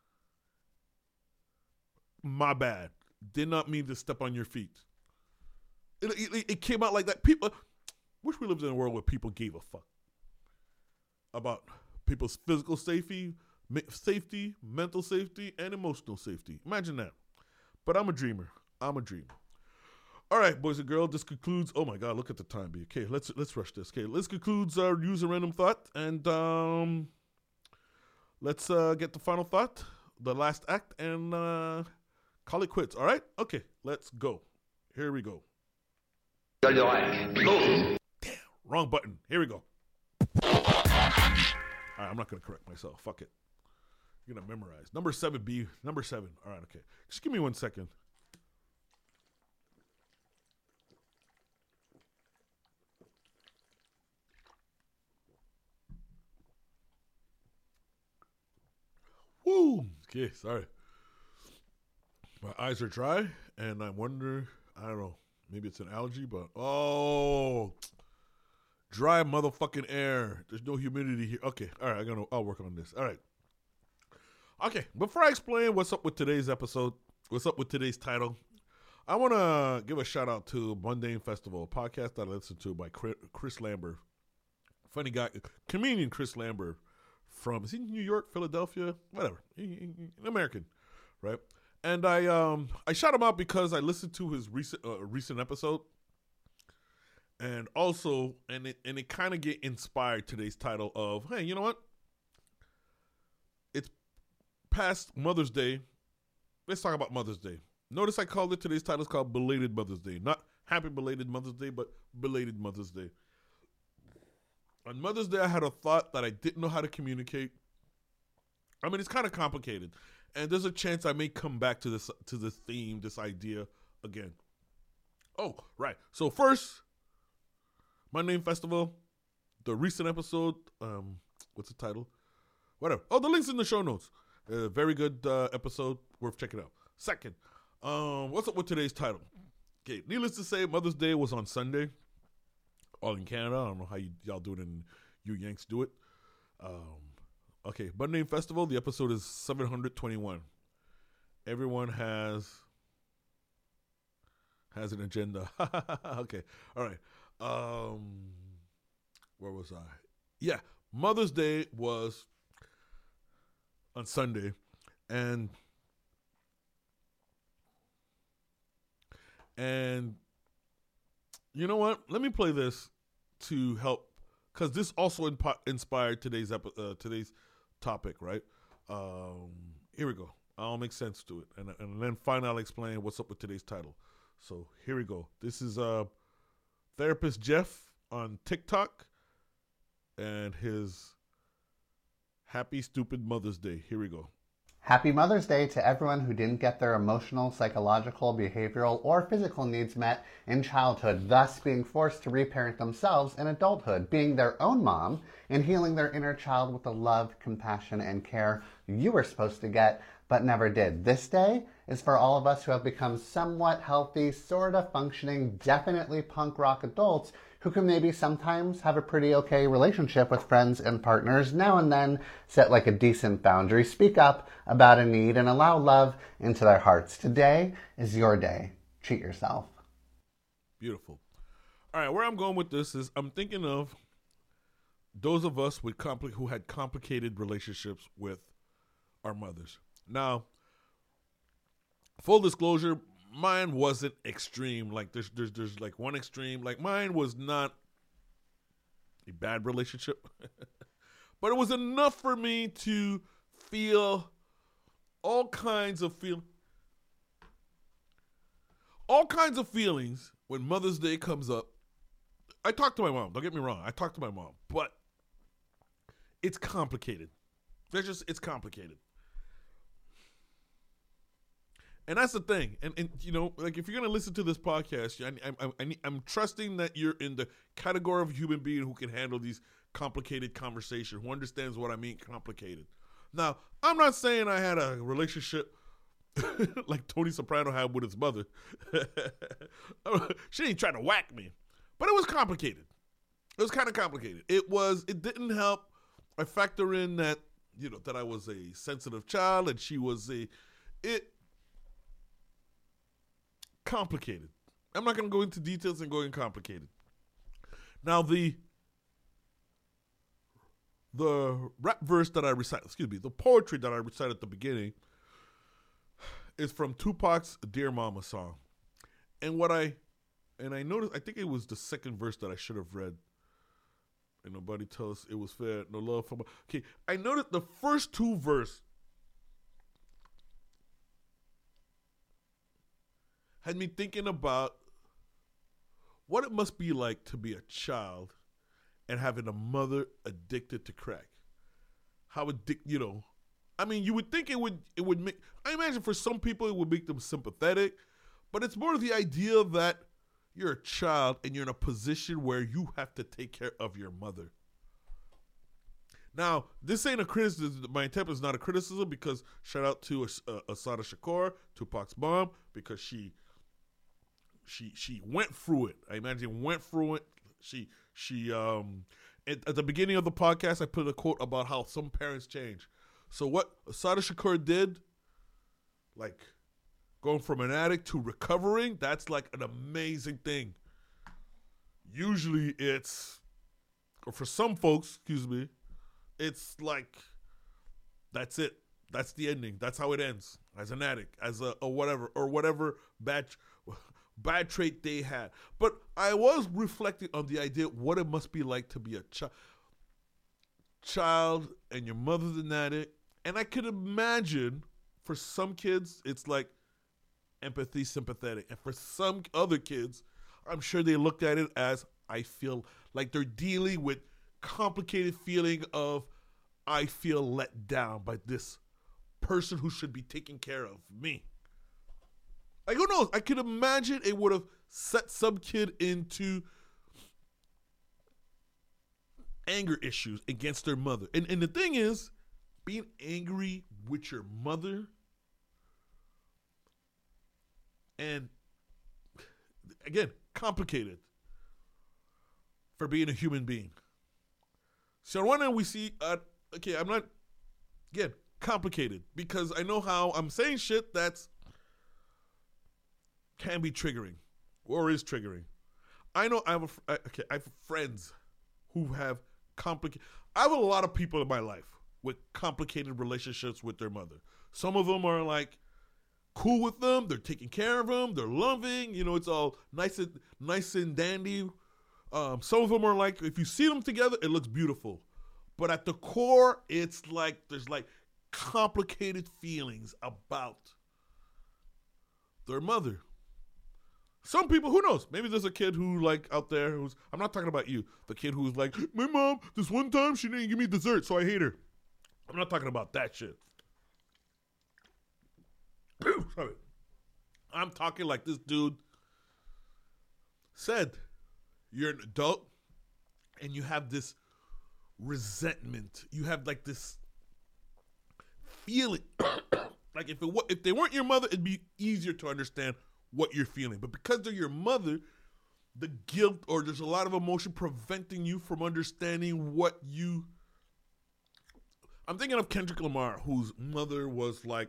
my bad. Did not mean to step on your feet. It, it, it came out like that. People, wish we lived in a world where people gave a fuck about people's physical safety, safety, mental safety, and emotional safety. Imagine that. But I'm a dreamer. I'm a dreamer. All right, boys and girls, this concludes. Oh my God, look at the time, B. Okay, let's let's rush this. Okay, this concludes our user random thought, and um, let's uh, get the final thought, the last act, and uh, call it quits. All right? Okay, let's go. Here we go. Go. Damn, wrong button. Here we go. All right, I'm not gonna correct myself. Fuck it. You're gonna memorize. Number seven, B. Number seven. All right, okay. Just give me one second. Woo! Okay, sorry. My eyes are dry, and I wonder, I don't know, maybe it's an allergy, but, oh, dry motherfucking air. There's no humidity here. Okay, all right, I'm gonna, I'll work on this. All right. Okay, before I explain what's up with today's episode, what's up with today's title, I want to give a shout out to Mundane Festival, a podcast that I listen to by Chris Lambert. Funny guy, comedian Chris Lambert from, is he New York, Philadelphia, whatever, an American, right? And I um I shout him out because I listened to his recent uh, recent episode, and also and it and it kind of get inspired today's title of, hey, you know what? It's past Mother's Day. Let's talk about Mother's Day. Notice I called it, today's title is called Belated Mother's Day. Not Happy Belated Mother's Day, but Belated Mother's Day. On Mother's Day, I had a thought that I didn't know how to communicate. I mean, it's kind of complicated. And there's a chance I may come back to this to this theme, this idea again. Oh, right. So first, Mundane Festival, the recent episode, um, what's the title? Whatever. Oh, the link's in the show notes. Uh, very good uh, episode, worth checking out. Second, um, what's up with today's title? Okay, needless to say, Mother's Day was on Sunday. All in Canada. I don't know how you, y'all do it and you Yanks do it. Um, okay, Mundane Festival, the episode is seven hundred twenty-one. Everyone has has an agenda. Okay, all right. Um, where was I? Yeah, Mother's Day was on Sunday, and and you know what? Let me play this to help, because this also imp- inspired today's epi- uh, today's topic, right? Um, here we go. I'll make sense to it, and and then finally I'll explain what's up with today's title. So here we go. This is uh, Therapist Jeff on TikTok, and his Happy Stupid Mother's Day. Here we go. Happy Mother's Day to everyone who didn't get their emotional, psychological, behavioral, or physical needs met in childhood, thus being forced to reparent themselves in adulthood, being their own mom, and healing their inner child with the love, compassion, and care you were supposed to get but never did. This day is for all of us who have become somewhat healthy, sort of functioning, definitely punk rock adults who can maybe sometimes have a pretty okay relationship with friends and partners, now and then set like a decent boundary, speak up about a need, and allow love into their hearts. Today is your day. Treat yourself. Beautiful. All right, where I'm going with this is I'm thinking of those of us with compli- who had complicated relationships with our mothers. Now, full disclosure, mine wasn't extreme. Like there's there's there's like one extreme. Like mine was not a bad relationship, but it was enough for me to feel all kinds of feel all kinds of feelings when Mother's Day comes up. I talk to my mom. Don't get me wrong. I talk to my mom, but it's complicated. There's just it's complicated. And that's the thing. And, and you know, like if you're going to listen to this podcast, I, I, I, I'm trusting that you're in the category of human being who can handle these complicated conversations, who understands what I mean complicated. Now, I'm not saying I had a relationship like Tony Soprano had with his mother. She ain't trying to whack me. But it was complicated. It was kind of complicated. It was, it didn't help. I factor in that, you know, that I was a sensitive child and she was a, it, complicated. I'm not going to go into details and go in complicated. Now, the the rap verse that I recite, excuse me, the poetry that I recite at the beginning is from Tupac's Dear Mama song. And what I, and I noticed, I think it was the second verse that I should have read. And nobody tell us it was fair, no love for my, okay. I noticed the first two verse had me thinking about what it must be like to be a child and having a mother addicted to crack. How addicted, you know. I mean, you would think it would it would make, I imagine for some people it would make them sympathetic, but it's more the idea that you're a child and you're in a position where you have to take care of your mother. Now, this ain't a criticism. My intent is not a criticism because shout out to uh, Assata Shakur, Tupac's mom, because she She she went through it. I imagine went through it. She she um at, at the beginning of the podcast I put a quote about how some parents change. So what Assata Shakur did, like going from an addict to recovering, that's like an amazing thing. Usually it's, or for some folks, excuse me, it's like that's it. That's the ending. That's how it ends. As an addict, as a or whatever, or whatever bad bad trait they had. But I was reflecting on the idea what it must be like to be a chi- child and your mother's an addict. And I could imagine for some kids, it's like empathy, sympathetic. And for some other kids, I'm sure they looked at it as I feel like they're dealing with complicated feeling of I feel let down by this person who should be taking care of me. Like, who knows? I could imagine it would have set some kid into anger issues against their mother. And and the thing is, being angry with your mother and, again, complicated for being a human being. So on one end we see, uh, okay, I'm not, again, complicated because I know how I'm saying shit that's can be triggering or is triggering. I know I have a, okay, I have friends who have complicated, I have a lot of people in my life with complicated relationships with their mother. Some of them are like cool with them, they're taking care of them, they're loving, you know, it's all nice and nice and dandy. Um, some of them are like, if you see them together, it looks beautiful. But at the core, it's like, there's like complicated feelings about their mother. Some people, who knows? Maybe there's a kid who like out there who's, I'm not talking about you, the kid who's like, my mom, this one time she didn't give me dessert, so I hate her. I'm not talking about that shit. Sorry. I'm talking like this dude said, you're an adult and you have this resentment. You have like this feeling. Like if it if they weren't your mother, it'd be easier to understand what you're feeling. But because they're your mother, the guilt or there's a lot of emotion preventing you from understanding what you... I'm thinking of Kendrick Lamar, whose mother was like,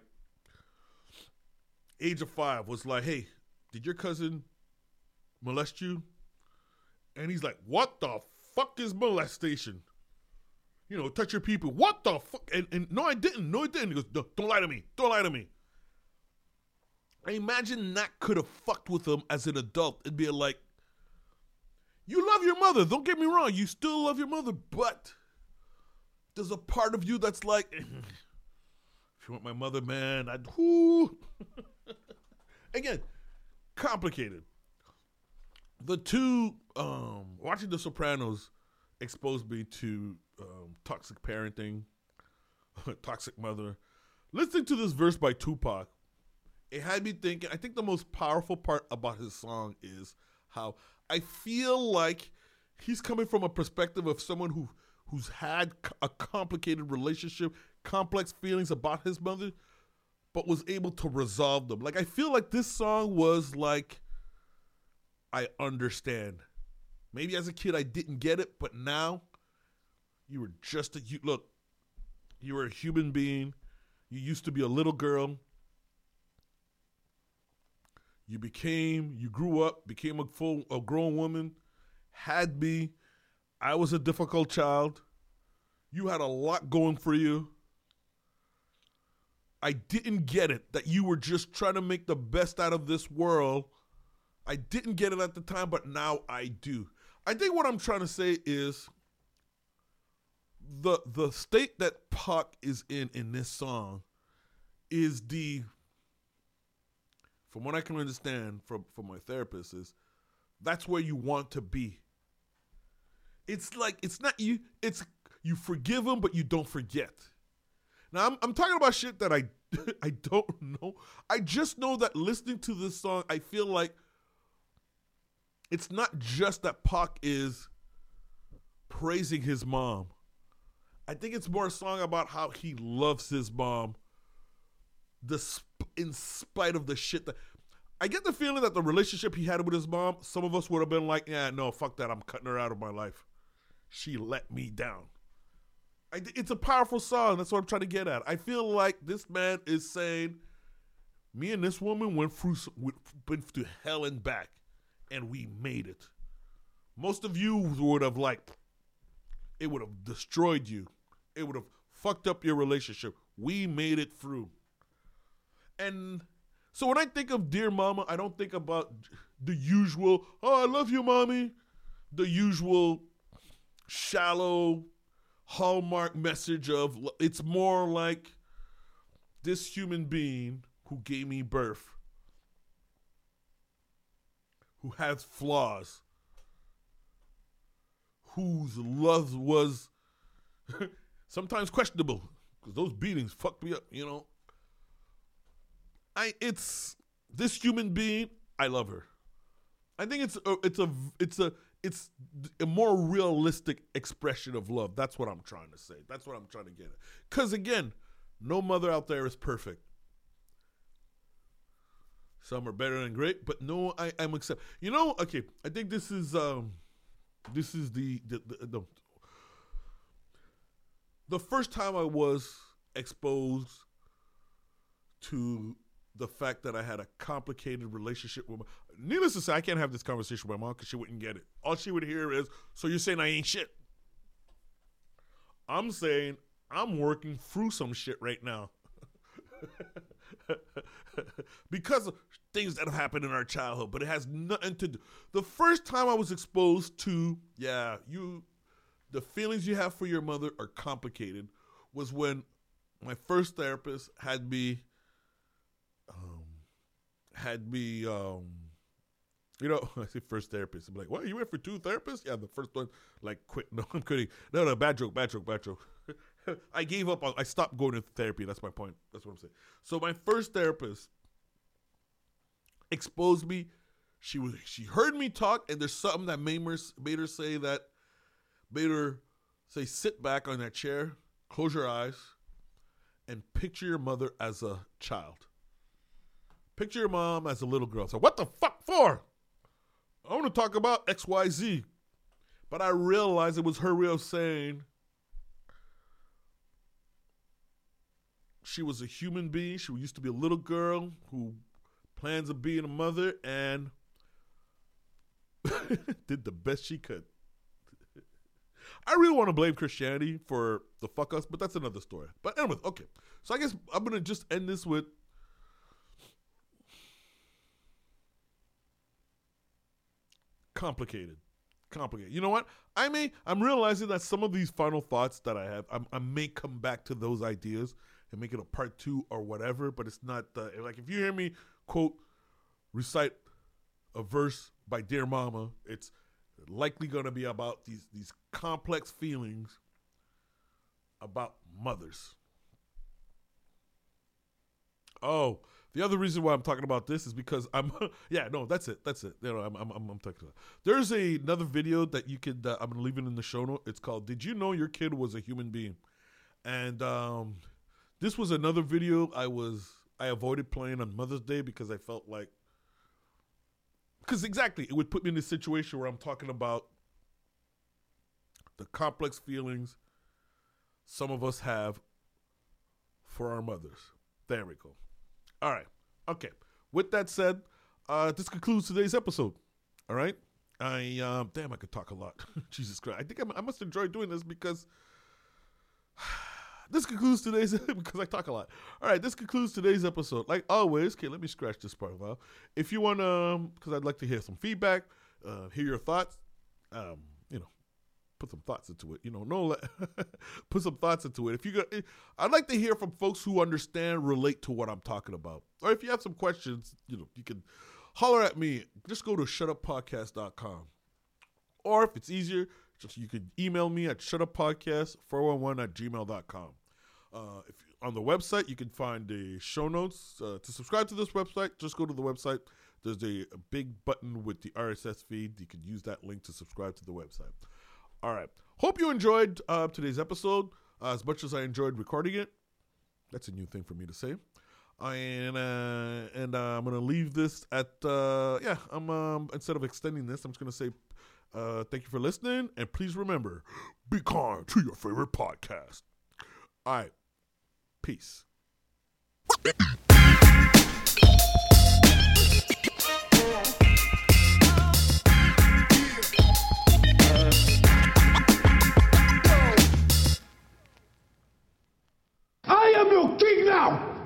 age of five, was like, hey, did your cousin molest you? And he's like, what the fuck is molestation? You know, touch your people. What the fuck? And, and no, I didn't. No, I didn't. He goes, don't lie to me. Don't lie to me. I imagine that could have fucked with him as an adult and be like, you love your mother. Don't get me wrong. You still love your mother, but there's a part of you that's like, if you want my mother, man, I'd, whoo. Again, complicated. The two, um, watching The Sopranos exposed me to um, toxic parenting, toxic mother. Listening to this verse by Tupac, it had me thinking, I think the most powerful part about his song is how I feel like he's coming from a perspective of someone who who's had a complicated relationship, complex feelings about his mother, but was able to resolve them. Like, I feel like this song was like, I understand. Maybe as a kid I didn't get it, but now you were just a, you, look, you were a human being. You used to be a little girl. You became, you grew up, became a full, a grown woman, had me. I was a difficult child. You had a lot going for you. I didn't get it that you were just trying to make the best out of this world. I didn't get it at the time, but now I do. I think what I'm trying to say is the the state that Pac is in in this song is the, from what I can understand from, from my therapist, is that's where you want to be. It's like, it's not you, it's you forgive him, but you don't forget. Now, I'm, I'm talking about shit that I, I don't know. I just know that listening to this song, I feel like it's not just that Pac is praising his mom. I think it's more a song about how he loves his mom the, in spite of the shit that... I get the feeling that the relationship he had with his mom, some of us would have been like, yeah, no, fuck that, I'm cutting her out of my life. She let me down. I, it's a powerful song. That's what I'm trying to get at. I feel like this man is saying, me and this woman went through, went through hell and back, and we made it. Most of you would have, like, it would have destroyed you. It would have fucked up your relationship. We made it through. And so when I think of Dear Mama, I don't think about the usual, oh, I love you, mommy. The usual shallow Hallmark message of, it's more like this human being who gave me birth, who has flaws, whose love was sometimes questionable, because those beatings fucked me up, you know. I it's this human being, I love her. I think it's a, it's a it's a it's a more realistic expression of love. That's what I'm trying to say. That's what I'm trying to get at. Because again, no mother out there is perfect. Some are better than great, but no, I, I'm accept. You know, okay, I think this is um, this is the the, the the the first time I was exposed to the fact that I had a complicated relationship with my... Needless to say, I can't have this conversation with my mom because she wouldn't get it. All she would hear is, so you're saying I ain't shit. I'm saying I'm working through some shit right now. Because of things that have happened in our childhood, but it has nothing to do... The first time I was exposed to, yeah, you... the feelings you have for your mother are complicated was when my first therapist had me... Um, had me, um, you know, I say first therapist. I'm like, what, you went for two therapists? Yeah, the first one, like, quit. No, I'm kidding. No, no, bad joke, bad joke, bad joke. I gave up. On, I stopped going to therapy. That's my point. That's what I'm saying. So my first therapist exposed me. She was, she heard me talk, and there's something that made her, made her say that, made her say, sit back on that chair, close your eyes, and picture your mother as a child. Picture your mom as a little girl. So what the fuck for? I want to talk about X Y Z. But I realized it was her way of saying she was a human being. She used to be a little girl who plans of being a mother and did the best she could. I really want to blame Christianity for the fuck us, but that's another story. But anyway, okay. So I guess I'm going to just end this with complicated. Complicated. You know what? I may, I'm realizing that some of these final thoughts that I have, I'm, I may come back to those ideas and make it a part two or whatever, but it's not, uh, like if you hear me, quote, recite a verse by Dear Mama, it's likely going to be about these, these complex feelings about mothers. Oh, the other reason why I'm talking about this is because I'm, yeah, no, that's it. That's it. You know, I'm, I'm, I'm, I'm talking about. There's a, another video that you could, uh, I'm going to leave it in the show note. It's called, Did You Know Your Kid Was a Human Being? And um, this was another video I was, I avoided playing on Mother's Day because I felt like, because exactly, it would put me in a situation where I'm talking about the complex feelings some of us have for our mothers. There we go. All right. Okay. With that said, uh, this concludes today's episode. All right. I um, damn, I could talk a lot. Jesus Christ. I think I'm, I must enjoy doing this because this concludes today's because I talk a lot. All right. This concludes today's episode. Like always. Okay. Let me scratch this part out. If you want to, um, because I'd like to hear some feedback, uh, hear your thoughts. Um, you know. Put some thoughts into it, you know. No, put some thoughts into it. If you got, I'd like to hear from folks who understand, relate to what I'm talking about. Or if you have some questions, you know, you can holler at me. Just go to shut up podcast dot com. Or if it's easier, just you can email me at shut up podcast four one one at gmail dot com. Uh, if on the website, you can find the show notes. Uh, to subscribe to this website, just go to the website. There's a, a big button with the R S S feed. You can use that link to subscribe to the website. All right. Hope you enjoyed uh, today's episode uh, as much as I enjoyed recording it. That's a new thing for me to say. Uh, and uh, and uh, I'm going to leave this at, uh, yeah, I'm um, instead of extending this, I'm just going to say uh, thank you for listening. And please remember, be kind to your favorite podcast. All right. Peace. I am your king now!